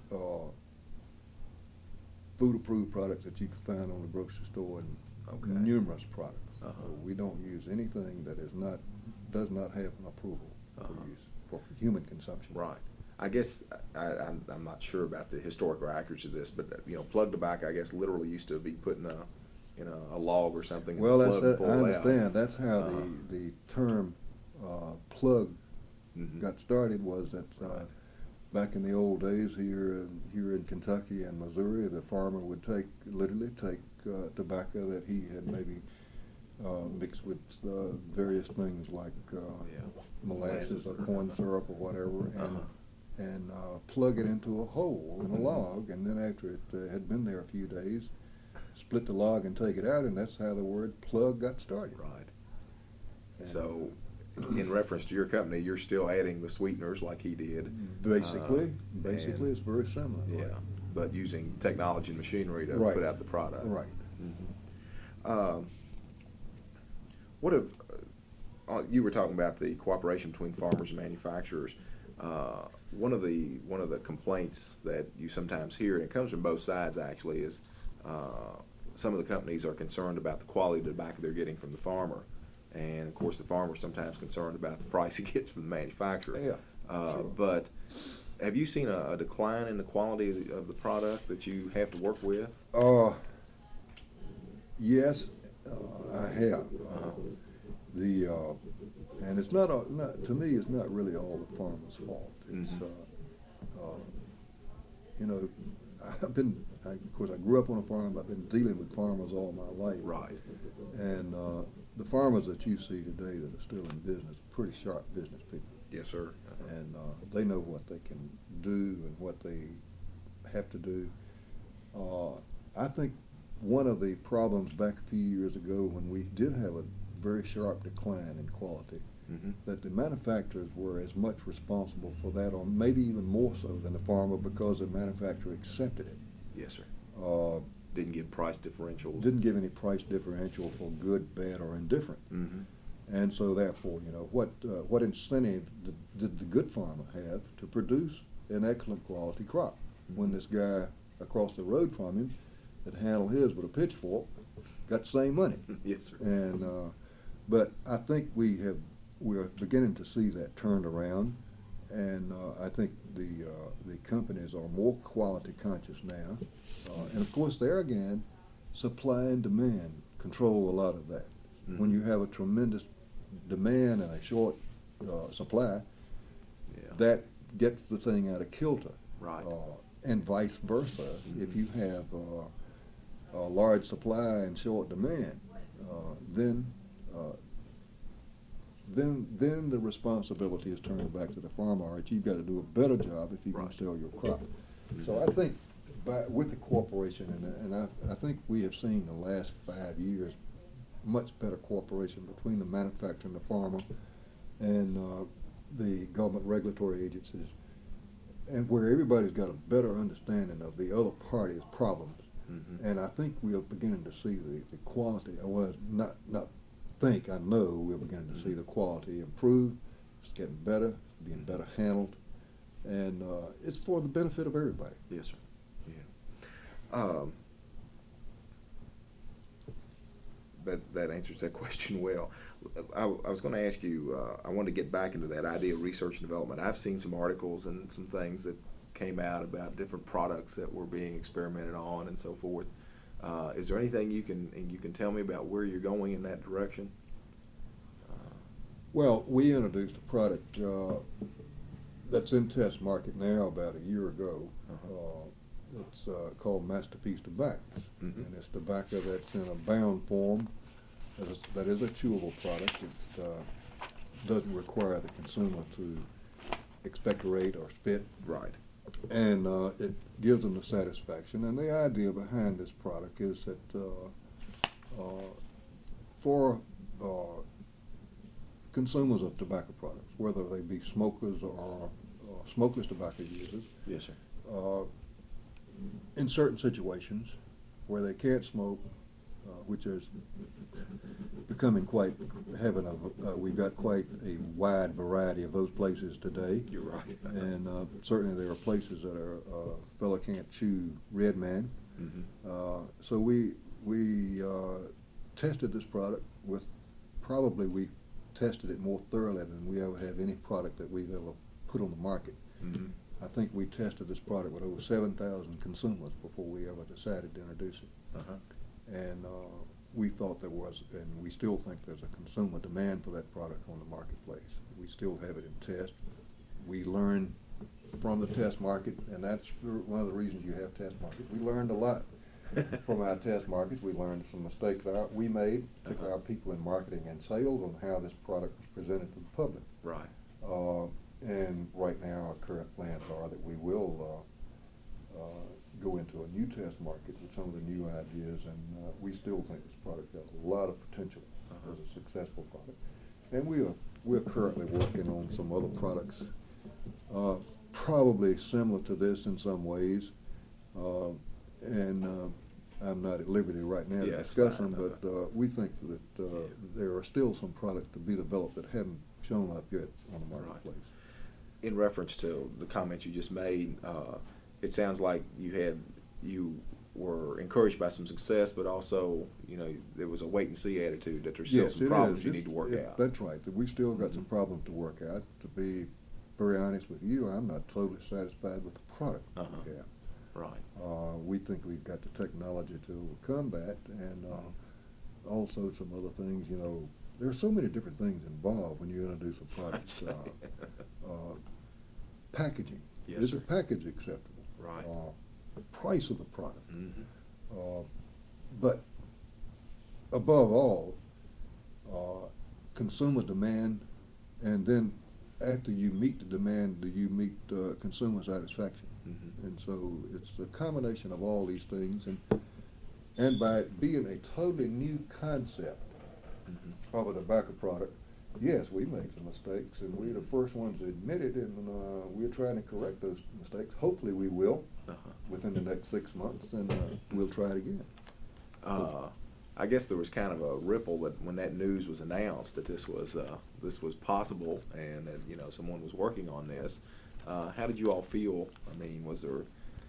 food-approved products that you can find on the grocery store, and numerous products. We don't use anything that does not have an approval for use for human consumption.
Right. I guess I'm not sure about the historical accuracy of this, but plug tobacco, I guess, literally used to be put in a log or something.
Well, I understand. That's how the term plug got started was that back in the old days here in Kentucky and Missouri, the farmer would literally take tobacco that he had maybe mixed with various things like molasses or corn syrup or whatever, and plug it into a hole in a log, and then after it had been there a few days, split the log and take it out, and that's how the word plug got started.
Right. And so, in reference to your company, you're still adding the sweeteners like he did.
Basically, it's very similar.
Yeah, right. But using technology and machinery to put out the product.
Right.
What if you were talking about the cooperation between farmers and manufacturers? One of the complaints that you sometimes hear, and it comes from both sides actually, is some of the companies are concerned about the quality of the tobacco they're getting from the farmer, and of course the farmer's sometimes concerned about the price he gets from the manufacturer.
Yeah. Sure.
But have you seen a decline in the quality of the product that you have to work with?
Yes, I have. And it's not to me. It's not really all the farmer's fault. It's of course, I grew up on a farm. I've been dealing with farmers all my life.
Right.
And the farmers that you see today that are still in business, pretty sharp business people.
Yes, sir.
And they know what they can do and what they have to do. I think one of the problems back a few years ago when we did have a very sharp decline in quality, that the manufacturers were as much responsible for that, or maybe even more so than the farmer, because the manufacturer accepted it.
Yes, sir. Didn't give price differentials.
Didn't give any price differential for good, bad, or indifferent. And so therefore, what incentive did the good farmer have to produce an excellent quality crop when this guy across the road from him that handled his with a pitchfork got the same money?
Yes, sir.
And but I think we're beginning to see that turned around, and I think the companies are more quality conscious now, and of course there again, supply and demand control a lot of that. When you have a tremendous demand and a short supply, that gets the thing out of kilter.
Right.
And vice versa. If you have a large supply and short demand, then the responsibility is turned back to the farmer. All right, you've got to do a better job if you can sell your crop. So I think with the cooperation, and I think we have seen the last 5 years much better cooperation between the manufacturer and the farmer and the government regulatory agencies, and where everybody's got a better understanding of the other party's problems. And I think we are beginning to see the quality. I know we're beginning to see the quality improve. It's getting better, it's being better handled, and it's for the benefit of everybody.
Yes, sir. Yeah. That answers that question well. I was going to ask you, I wanted to get back into that idea of research and development. I've seen some articles and some things that came out about different products that were being experimented on and so forth. Is there anything you can tell me about where you're going in that direction?
Well, we introduced a product that's in test market now about a year ago. It's called Masterpiece Tobacco, and it's tobacco that's in a bound form. That is a chewable product. It doesn't require the consumer to expectorate or spit.
Right.
And it gives them the satisfaction. And the idea behind this product is that for consumers of tobacco products, whether they be smokers or smokeless tobacco users,
yes, sir.
In certain situations where they can't smoke, which is becoming we've got quite a wide variety of those places today.
You're right.
And certainly there are places that a fella can't chew Red Man. So we tested this product we tested it more thoroughly than we ever have any product that we've ever put on the market. I think we tested this product with over 7,000 consumers before we ever decided to introduce it. And we thought there was, and we still think there's a consumer demand for that product on the marketplace. We still have it in test. We learn from the test market, and that's one of the reasons you have test markets. We learned a lot from our test markets. We learned some mistakes that we made, particularly our people in marketing and sales, on how this product was presented to the public.
Right.
And right now, our current plans are that we will go into a new test market with some of the new ideas, and we still think this product has a lot of potential as a successful product. And we're currently working on some other products, probably similar to this in some ways, and I'm not at liberty right now to discuss them, but we think that there are still some products to be developed that haven't shown up yet on the marketplace.
Right. In reference to the comments you just made, it sounds like you were encouraged by some success, but also, there was a wait and see attitude, that there's still some problems you need to work out.
That's right. We still got some problems to work out. To be very honest with you, I'm not totally satisfied with the product we have.
Right.
We think we've got the technology to overcome that, and also some other things. There are so many different things involved when you introduce a product. Packaging.
Yes,
Is
sir.
the package acceptable?
Right.
The price of the product.
Mm-hmm.
But above all, consumer demand, and then after you meet the demand, do you meet consumer satisfaction?
Mm-hmm.
And so it's a combination of all these things, and by it being a totally new concept of a tobacco product, yes, we made some mistakes, and we're the first ones to admit it, and we're trying to correct those mistakes. Hopefully we will within the next 6 months, and we'll try it again.
I guess there was kind of a ripple that when that news was announced that this was possible, and that someone was working on this. How did you all feel? I mean, was there?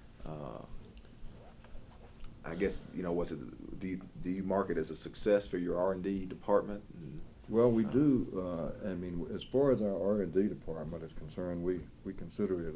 I guess was it? Do you mark it as a success for your R&D department?
Well, we do. I mean, as far as our R&D department is concerned, we consider it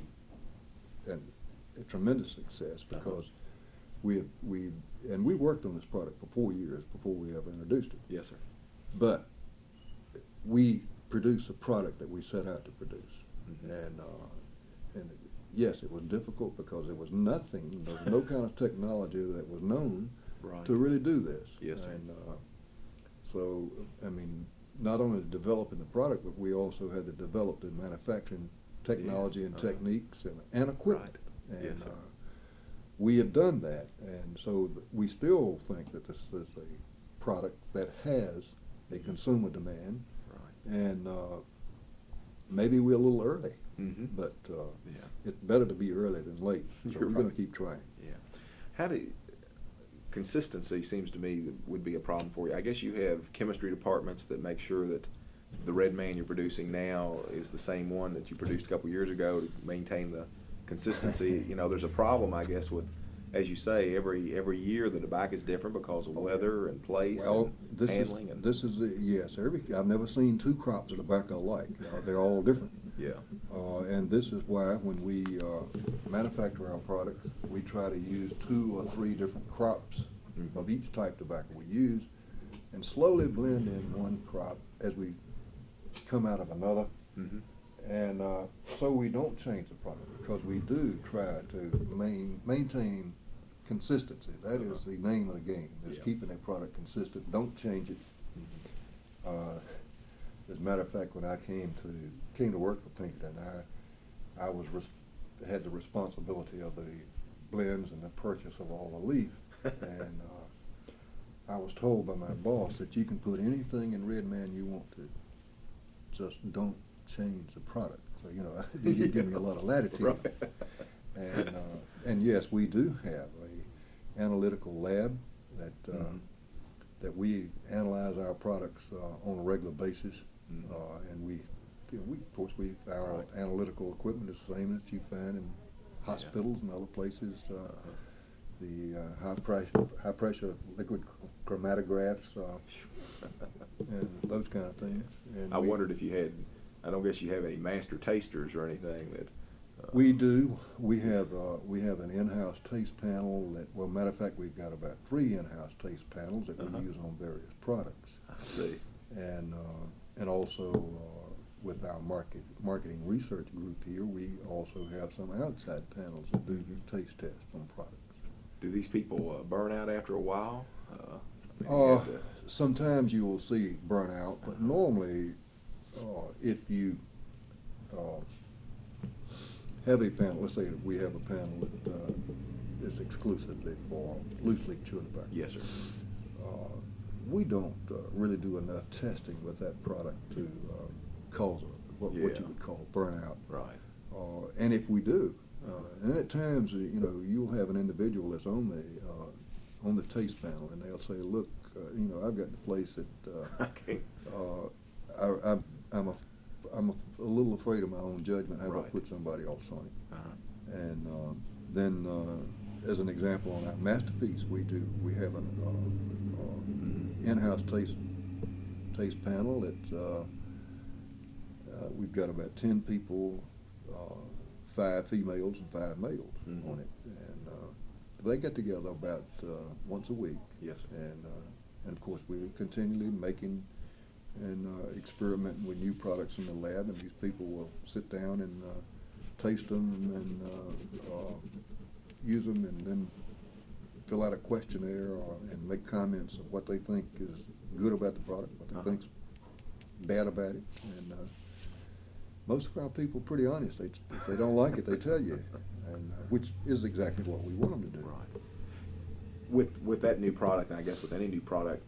a tremendous success, because we worked on this product for 4 years before we ever introduced it.
Yes, sir.
But we produced a product that we set out to produce, and yes, it was difficult because there was nothing, there was no kind of technology that was known to really do this.
Yes, sir.
And so, I mean, not only developing the product, but we also had to develop the manufacturing technology and techniques and equipment.
Right.
And
Yes, sir.
we have done that, and so we still think that this is a product that has a consumer demand.
Right.
And maybe we're a little early, but it's better to be early than late. So we're going to keep trying.
Yeah. Consistency seems to me that would be a problem for you. I guess you have chemistry departments that make sure that the Red Man you're producing now is the same one that you produced a couple years ago to maintain the consistency. There's a problem, I guess, with, as you say, every year the tobacco is different because of weather and place and handling.
I've never seen 2 crops of tobacco alike. They're all different.
Yeah.
And this is why when we manufacture our products, we try to use 2 or 3 different crops of each type of tobacco we use, and slowly blend in one crop as we come out of another. And so we don't change the product, because we do try to maintain consistency. That is the name of the game, is keeping a product consistent. Don't change it. As a matter of fact, when I came to work for Pinkerton, I had the responsibility of the blends and the purchase of all the leaf, and I was told by my boss that you can put anything in Red Man you want to, just don't change the product. So you give me a lot of latitude.
Right.
And yes, we do have a analytical lab that we analyze our products on a regular basis, and our analytical equipment is the same as you find in hospitals and other places. The high pressure liquid chromatographs and those kind of things. And
I wondered if you had. I don't guess you have any master tasters or anything that
We do. We have an in-house taste panel that, well, matter of fact, we've got about 3 in-house taste panels that we use on various products.
I see.
And also with our marketing research group here, we also have some outside panels that do taste tests on products.
Do these people burn out after a while?
Sometimes you will see burnout, but normally, if you have a panel, let's say that we have a panel that is exclusively for loose leaf chewing tobacco.
Yes, sir.
We don't really do enough testing with that product to cause what you would call burnout.
Right.
And if we do, and at times, you'll have an individual that's on the taste panel, and they'll say, "Look, I've got the place that I'm a little afraid of my own judgment. How do I put somebody else on it?" And then, as an example, on our Masterpiece, we have an in-house taste panel that we've got about 10 people, 5 females and 5 males on it, and they get together about once a week.
Yes, sir.
And of course we're continually making and experimenting with new products in the lab, and these people will sit down and taste them and use them, and then fill out a questionnaire and make comments of what they think is good about the product, what they think's bad about it. And most of our people are pretty honest. If they don't like it, they tell you, and which is exactly what we want them to do.
Right. With that new product, and I guess with any new product,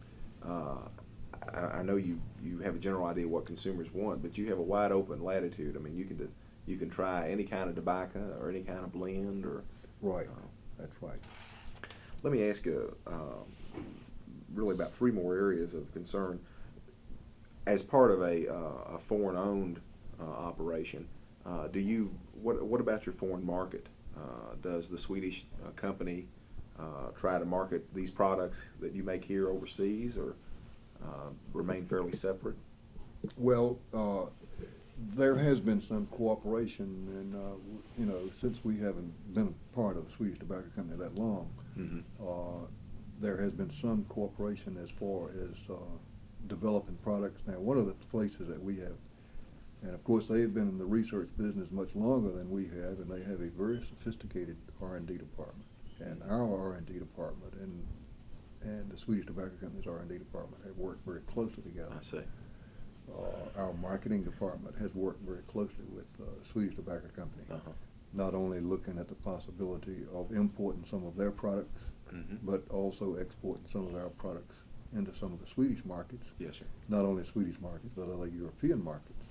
I know you have a general idea what consumers want, but you have a wide open latitude. I mean, you can try any kind of tobacco or any kind of blend, or
right. That's right.
Let me ask you really about 3 more areas of concern. As part of a foreign-owned operation, what about your foreign market? Does the Swedish company try to market these products that you make here overseas, or remain fairly separate?
Well, there has been some cooperation, and since we haven't been a part of the Swedish Tobacco Company that long, there has been some cooperation as far as developing products. Now, one of the places that we have, and of course they have been in the research business much longer than we have, and they have a very sophisticated R&D department. And our R&D department and the Swedish Tobacco Company's R&D department have worked very closely together.
I see.
Our marketing department has worked very closely with Swedish Tobacco Company, not only looking at the possibility of importing some of their products, but also exporting some of our products into some of the Swedish markets.
Yes, sir.
Not only Swedish markets, but other European markets.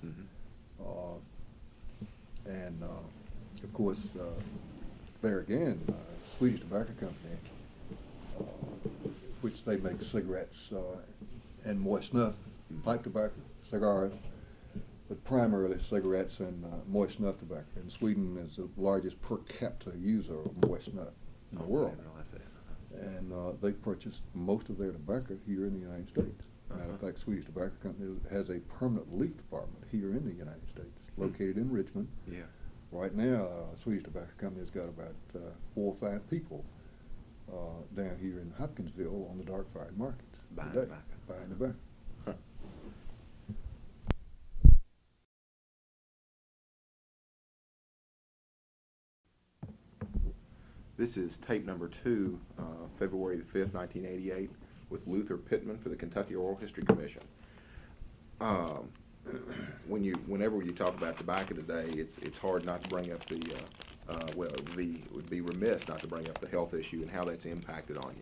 And of course, there again, Swedish Tobacco Company, which they make cigarettes and moist snuff, pipe tobacco, cigars, but primarily cigarettes and moist snuff tobacco. And Sweden is the largest per capita user of moist snuff in the world. And they purchase most of their tobacco here in the United States. Matter of fact, Swedish Tobacco Company has a permanent leaf department here in the United States, located in Richmond.
Yeah.
Right now, Swedish Tobacco Company has got about 4 or 5 people down here in Hopkinsville on the dark fired markets
buying
tobacco.
This is tape number 2, February the 5th, 1988, with Luther Pittman for the Kentucky Oral History Commission. Whenever you talk about tobacco today, it's hard not to bring up it would be remiss not to bring up the health issue and how that's impacted on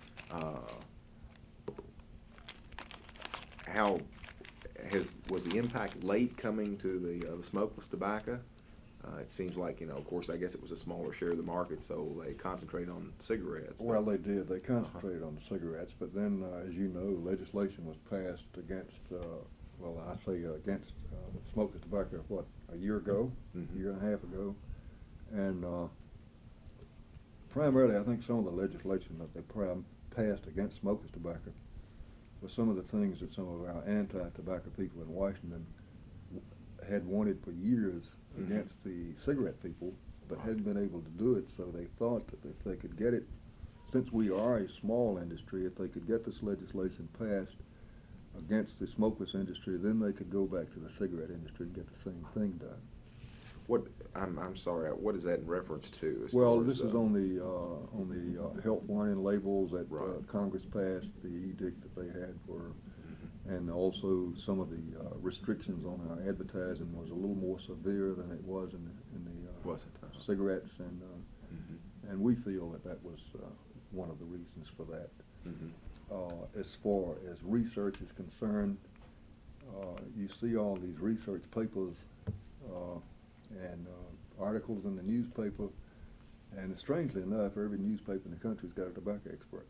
you. Was the impact late coming to the smokeless tobacco? It seems like, of course, I guess it was a smaller share of the market, so they concentrate on cigarettes.
Well, they did. They concentrated on the cigarettes, but then, as you know, legislation was passed against, against smokeless tobacco, a year ago, year and a half ago. And primarily, I think some of the legislation that they passed against smokeless tobacco was some of the things that some of our anti-tobacco people in Washington had wanted for years against the cigarette people, but hadn't been able to do it. So they thought that if they could get it, since we are a small industry, if they could get this legislation passed against the smokeless industry, then they could go back to the cigarette industry and get the same thing done.
What I'm sorry. What is that in reference to?
Well, this is on the health warning labels that Congress passed, the edict that they had for, and also some of the restrictions on our advertising was a little more severe than it was in the cigarettes, and we feel that was one of the reasons for that. As far as research is concerned, you see all these research papers and articles in the newspaper, and strangely enough, every newspaper in the country's got a tobacco expert.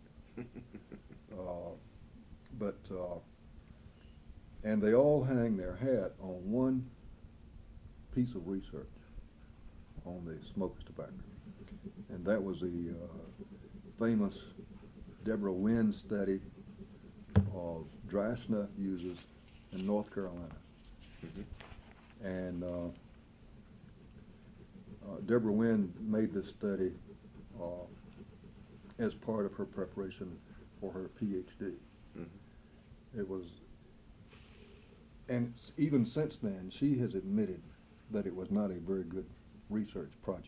And they all hang their hat on one piece of research on the smokeless tobacco, and that was the famous Deborah Wynn study of dry snuff users in North Carolina. And Deborah Wynn made this study as part of her preparation for her PhD. It was, and even since then, she has admitted that it was not a very good research project.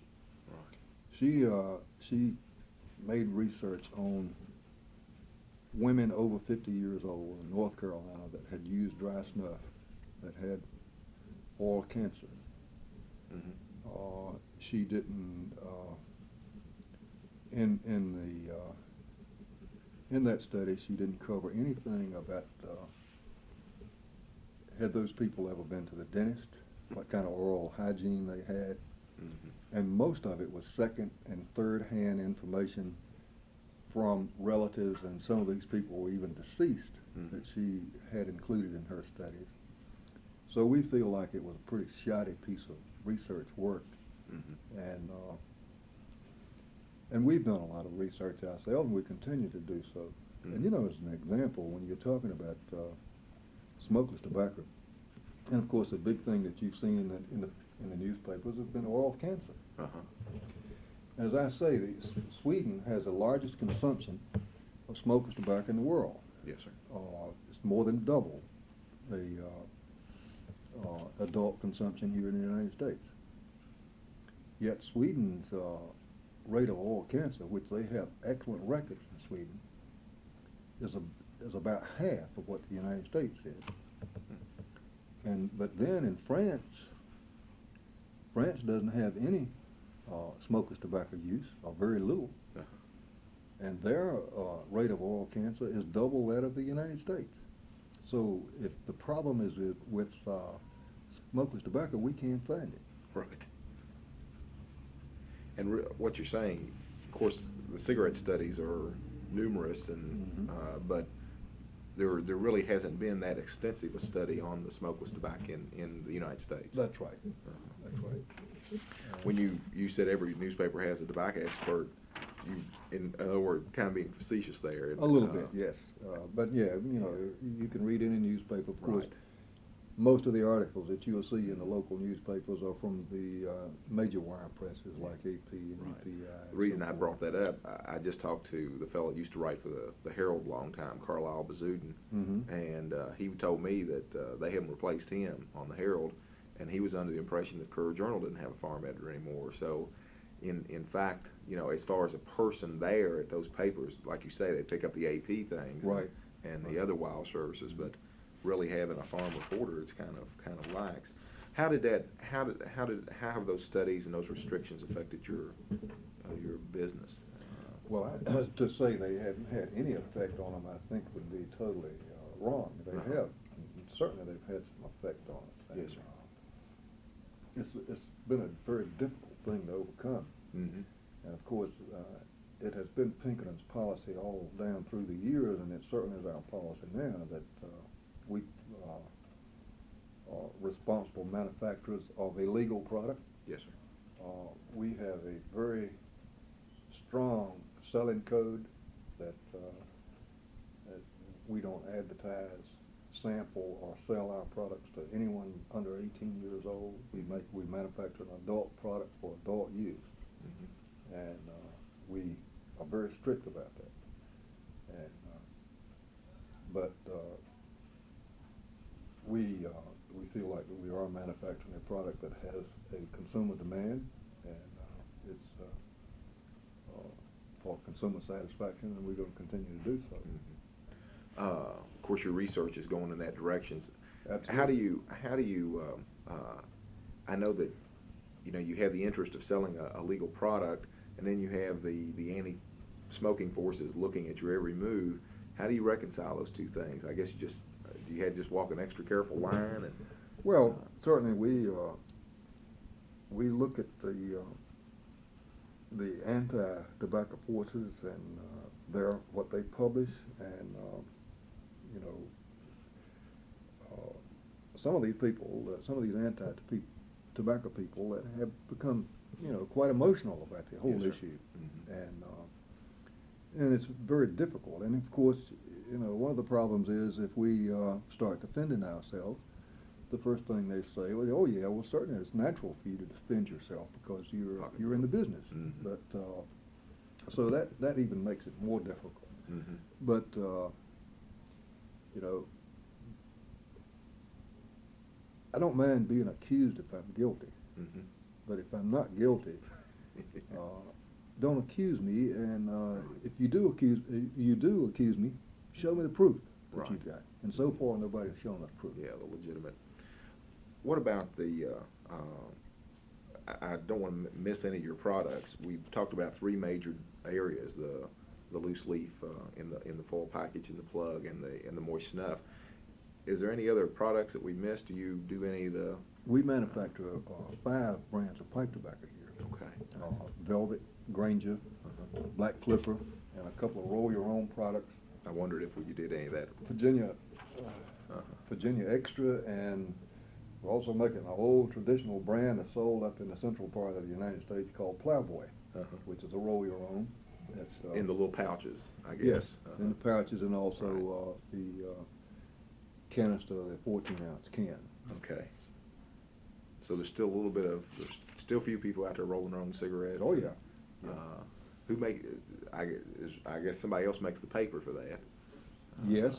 She made research on women over 50 years old in North Carolina that had used dry snuff that had oral cancer. She didn't in that study she didn't cover anything about had those people ever been to the dentist, what kind of oral hygiene they had, and most of it was second and third hand information from relatives, and some of these people were even deceased that she had included in her studies. So we feel like it was a pretty shoddy piece of research work, and we've done a lot of research ourselves, and we continue to do so. And you know, as an example, when you're talking about smokeless tobacco, and of course the big thing that you've seen in the newspapers has been oral cancer. As I say, Sweden has the largest consumption of smokeless tobacco in the world.
Yes, sir.
It's more than double the adult consumption here in the United States. Yet Sweden's rate of oral cancer, which they have excellent records in Sweden, is about half of what the United States is. But then in France doesn't have any smokeless tobacco use, or very little, and their rate of oral cancer is double that of the United States. So if the problem is with smokeless tobacco, we can't find it.
Right. And what you're saying, of course, the cigarette studies are numerous, and but there really hasn't been that extensive a study on the smokeless tobacco in the United States.
That's right. That's right.
When you said every newspaper has a tobacco expert, you, in other words, kind of being facetious there.
A little bit, yes. But yeah, you know, you can read any newspaper. Of course, most of the articles that you'll see in the local newspapers are from the major wire presses like AP and UPI.
The reason I brought that up, I just talked to the fellow that used to write for the Herald a long time, Carlisle Bazudin, and he told me that they hadn't replaced him on the Herald, and he was under the impression that Courier Journal didn't have a farm editor anymore. So, in fact, you know, as far as a person there at those papers, like you say, they pick up the AP things, and the other wire services, but really having a farm reporter, it's kind of lax. How have those studies and those restrictions affected your business?
Well, to say they haven't had any effect on them, I think would be totally wrong. They have. Certainly, they've had some effect on us.
Yes, sir.
It's been a very difficult thing to overcome, and of course, it has been Pinkerton's policy all down through the years, and it certainly is our policy now that we are responsible manufacturers of a legal product.
Yes, sir.
We have a very strong selling code that we don't advertise sample or sell our products to anyone under 18 years old. We manufacture an adult product for adult use, and we are very strict about that. And but we feel like we are manufacturing a product that has a consumer demand, and it's for consumer satisfaction, and we're going to continue to do so.
Of course, your research is going in that direction.
Absolutely.
How do you? I know that you have the interest of selling a legal product, and then you have the anti-smoking forces looking at your every move. How do you reconcile those two things? I guess do you have to just walk an extra careful line? And
well, certainly we look at the anti-tobacco forces and what they publish, and some of these people, some of these anti-tobacco people that have become quite emotional about the whole issue, and it's very difficult. And of course, one of the problems is if we start defending ourselves, the first thing they say, well, oh yeah, well certainly it's natural for you to defend yourself because you're in the business. But so that even makes it more difficult. But I don't mind being accused if I'm guilty. But if I'm not guilty, don't accuse me. And if you do accuse me, show me the proof that you've got. And so far, nobody's shown us proof.
Yeah, the legitimate. What about the? I don't want to miss any of your products. We've talked about three major areas: the loose leaf in the foil package, and the plug, and the moist snuff. Is there any other products that we missed? Do you do any of the?
We manufacture 5 brands of pipe tobacco here.
Okay.
Velvet, Granger, Black Clipper, and a couple of roll your own products.
I wondered if you did any of that.
Virginia Extra, and we're also making an old traditional brand that's sold up in the central part of the United States called Plowboy, which is a roll your own. It's
in the little pouches, I guess.
Yes, in the pouches, and also the canister, the 14-ounce can.
Okay. So there's still a few people out there rolling their own cigarettes.
Oh yeah.
Who I guess somebody else makes the paper for that.
Yes,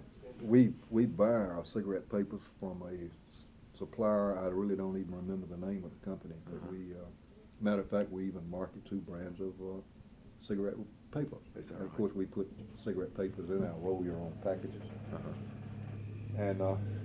we buy our cigarette papers from a supplier. I really don't even remember the name of the company, but matter of fact, we even market 2 brands of cigarette paper. And of course, we put cigarette papers in our roll your own packages. And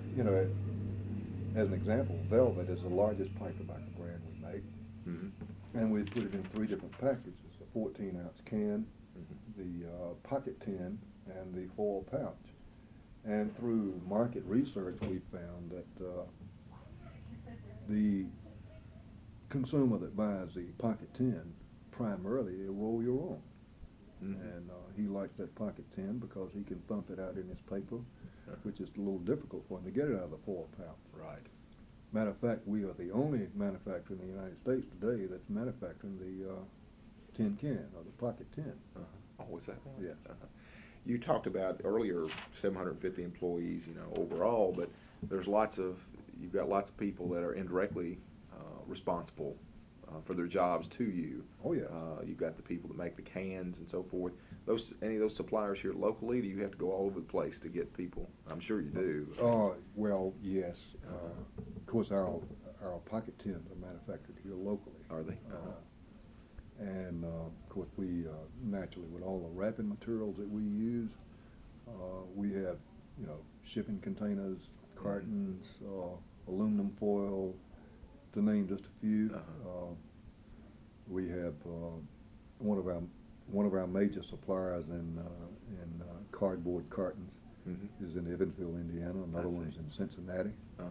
as an example, Velvet is the largest pipe tobacco brand we make, and we put it in 3 different packages: a 14-ounce can, the pocket tin, and the foil pouch. And through market research, we found that the consumer that buys the pocket tin primarily will roll your own, and he likes that pocket tin because he can thump it out in his paper, which is a little difficult for him to get it out of the foil pouch.
Right.
Matter of fact, we are the only manufacturer in the United States today that's manufacturing the tin can, or the pocket tin.
Oh, is that one?
Yes.
You talked about earlier 750 employees, overall, but you've got lots of people that are indirectly responsible for their jobs to you.
Oh yeah.
You've got the people that make the cans and so forth. Any of those suppliers here locally? Do you have to go all over the place to get people? I'm sure you do.
Well, yes. Of course, our pocket tins are manufactured here locally.
Are they?
And of course, we naturally, with all the wrapping materials that we use, we have shipping containers, cartons, aluminum foil, to name just a few. We have one of our major suppliers in cardboard cartons is in Evansville, Indiana. Another one is in Cincinnati.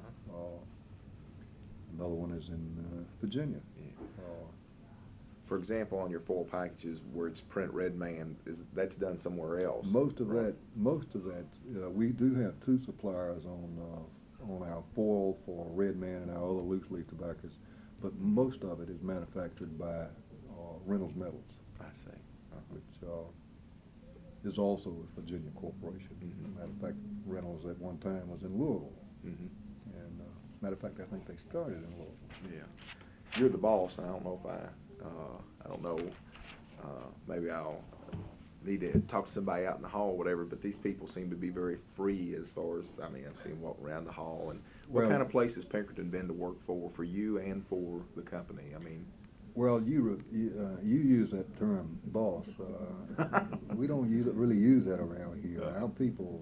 Another one is in Virginia.
For example, on your foil packages where it's print Red Man, that's done somewhere else.
Most of that, we do have 2 suppliers on our foil for Red Man and our other loose leaf tobaccos, but most of it is manufactured by Reynolds Metals.
I see.
Which is also a Virginia corporation. Matter of fact, Reynolds at one time was in Louisville. And matter of fact, I think they started in Louisville.
Yeah. You're the boss, and I don't know if I don't know, maybe I'll need to talk to somebody out in the hall or whatever, but these people seem to be very free as far as, I mean, I've seen them walk around the hall. And what kind of place has Pinkerton been to work for you and for the company? I mean,
well, you use that term, boss. We don't really use that around here. Our people,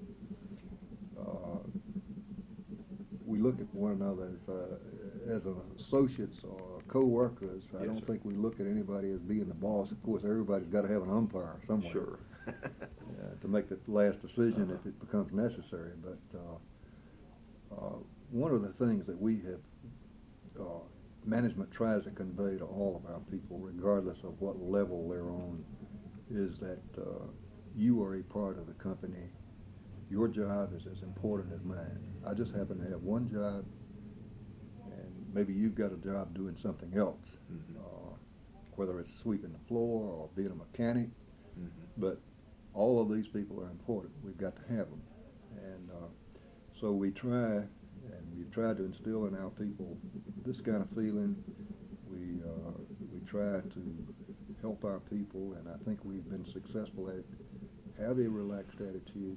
we look at one another as associates or co-workers. I don't think we look at anybody as being the boss. Of course, everybody's got to have an umpire somewhere.
Sure.
To make the last decision if it becomes necessary. But one of the things that we have, management tries to convey to all of our people, regardless of what level they're on, is that you are a part of the company. Your job is as important as mine. I just happen to have one job, and maybe you've got a job doing something else, whether it's sweeping the floor or being a mechanic, but all of these people are important. We've got to have them. And so we try, and we've tried to instill in our people this kind of feeling. We try to help our people, and I think we've been successful at it. Have a relaxed attitude.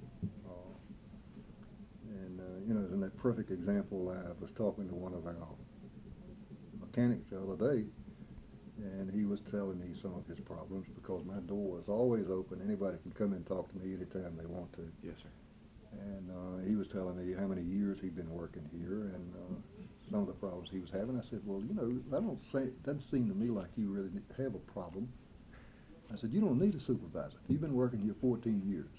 You know, in that perfect example, I was talking to one of our mechanics the other day, and he was telling me some of his problems because my door is always open. Anybody can come and talk to me anytime they want to.
Yes, sir.
And he was telling me how many years he'd been working here and some of the problems he was having. I said, well, you know, it doesn't seem to me like you really have a problem. I said, you don't need a supervisor. You've been working here 14 years.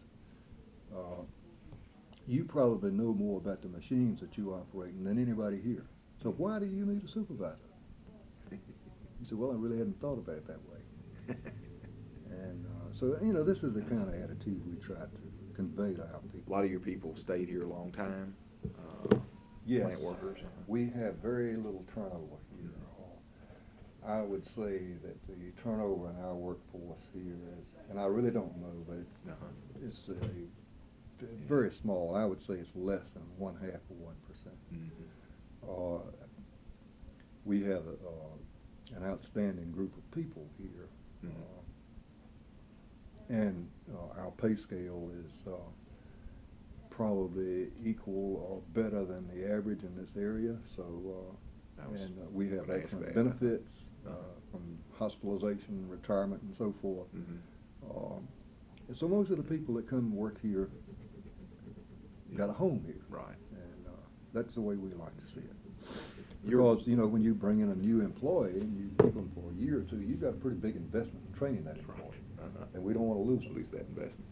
You probably know more about the machines that you operate than anybody here. So why do you need a supervisor? He said, well, I really hadn't thought about it that way. And so, you know, this is the kind of attitude we try to convey to our people.
A lot of your people stayed here a long time,
Yes,
plant workers.
we have very little turnover here. I would say that the turnover in our workforce here is, and I really don't know, but it's very small. I would say it's less than 0.5% of 1%. We have an outstanding group of people here, and our pay scale is probably equal or better than the average in this area. So, and we have excellent benefits from hospitalization, retirement, and so forth. So most of the people that come and work here got a home here.
Right.
And that's the way we like to see it. Because, you know, when you bring in a new employee and you keep them for a year or two, you've got a pretty big investment in training that employee. And we don't want to lose
that investment.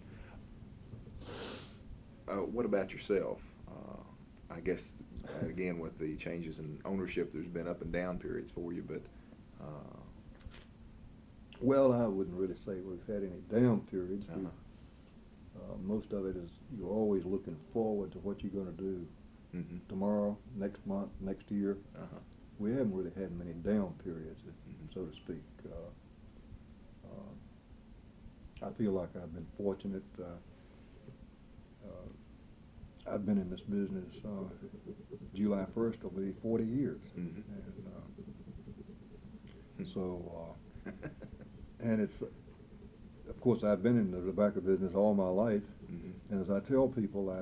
What about yourself? I guess, again, with the changes in ownership, there's been up and down periods for you, but...
Well, I wouldn't really say we've had any down periods. Most of it is you're always looking forward to what you're going to do tomorrow, next month, next year. We haven't really had many down periods, so to speak. I feel like I've been fortunate. I've been in this business July 1st will be 40 years. And so, and it's, of course, I've been in the tobacco business all my life, and as I tell people,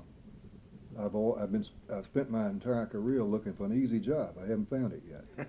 I've spent my entire career looking for an easy job. I haven't found it yet.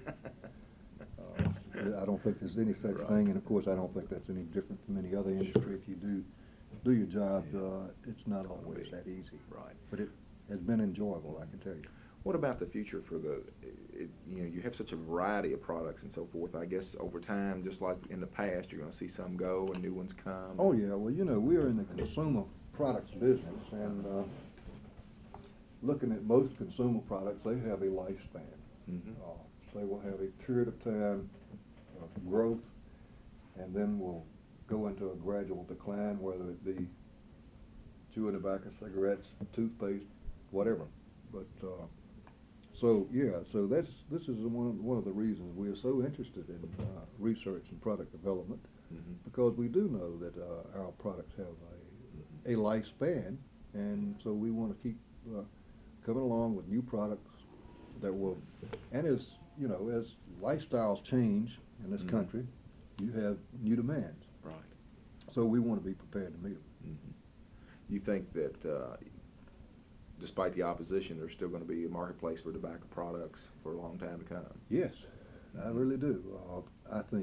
I don't think there's any such thing, and of course, I don't think that's any different from any other industry. If you do your job, it's not always that easy. Right. But it has been enjoyable, I can tell you.
What about the future for you know, you have such a variety of products and so forth. I guess over time, just like in the past, you're going to see some go and new ones come.
Oh, yeah. Well, you know, we are in the consumer products business, and looking at most consumer products, they have a lifespan. They will have a period of time of growth, and then will go into a gradual decline, whether it be chewing tobacco, cigarettes, toothpaste, whatever. But so this is one of the reasons we are so interested in research and product development. because we do know that our products have a lifespan, and so we want to keep coming along with new products that will, and as you know, as lifestyles change in this country, you have new demands.
Right.
So we want to be prepared to meet them.
You think that despite the opposition, there's still going to be a marketplace for tobacco products for a long time to come?
Yes, I really do. I think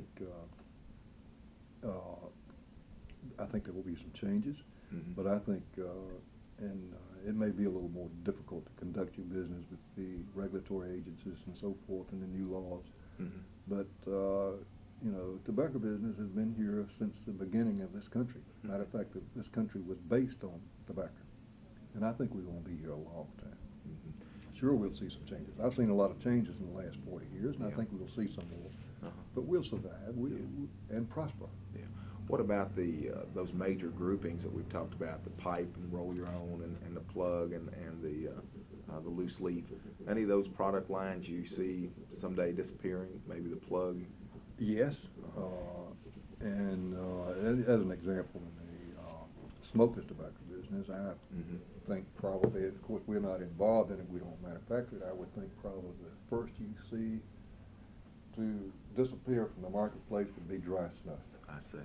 there will be some changes, but I think, it may be a little more difficult to conduct your business with the regulatory agencies and so forth and the new laws. But you know, tobacco business has been here since the beginning of this country. Matter of fact, this country was based on tobacco, and I think we're going to be here a long time. Sure, we'll see some changes. I've seen a lot of changes in the last 40 years, and I think we'll see some more. But we'll survive and prosper.
Yeah. What about the those major groupings that we've talked about, the pipe and roll your own and the plug and the loose leaf? Any of those product lines you see someday disappearing? Maybe the plug?
Yes, and as an example, in the smokeless tobacco business, I think probably, of course, we're not involved in it, we don't manufacture it, I would think probably the first you see to disappear from the marketplace would be dry snuff.
I see.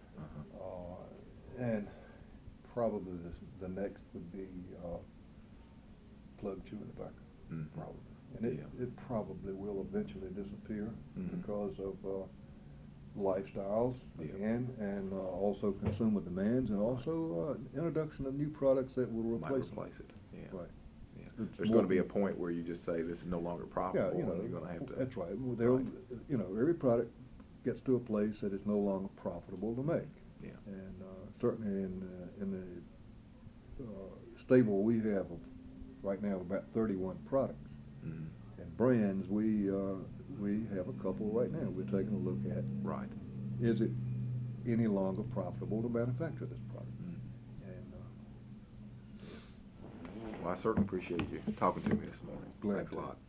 And probably the next would be plug chewing tobacco, probably. And it probably will eventually disappear because of lifestyles, again, and also consumer demands, and also introduction of new products that will replace
it. Yeah.
Right.
Yeah. There's going to be a point where you just say this is no longer profitable,
yeah, you know,
and you're going to have to.
That's right. Well, you know, every product gets to a place that it's no longer profitable to make.
Yeah.
And certainly in the stable we have right now about 31 products. And brands, we have a couple right now we're taking a look at.
Right.
Is it any longer profitable to manufacture this product? And
well, I certainly appreciate you talking to me this morning.
Glad
Thanks a
to.
lot.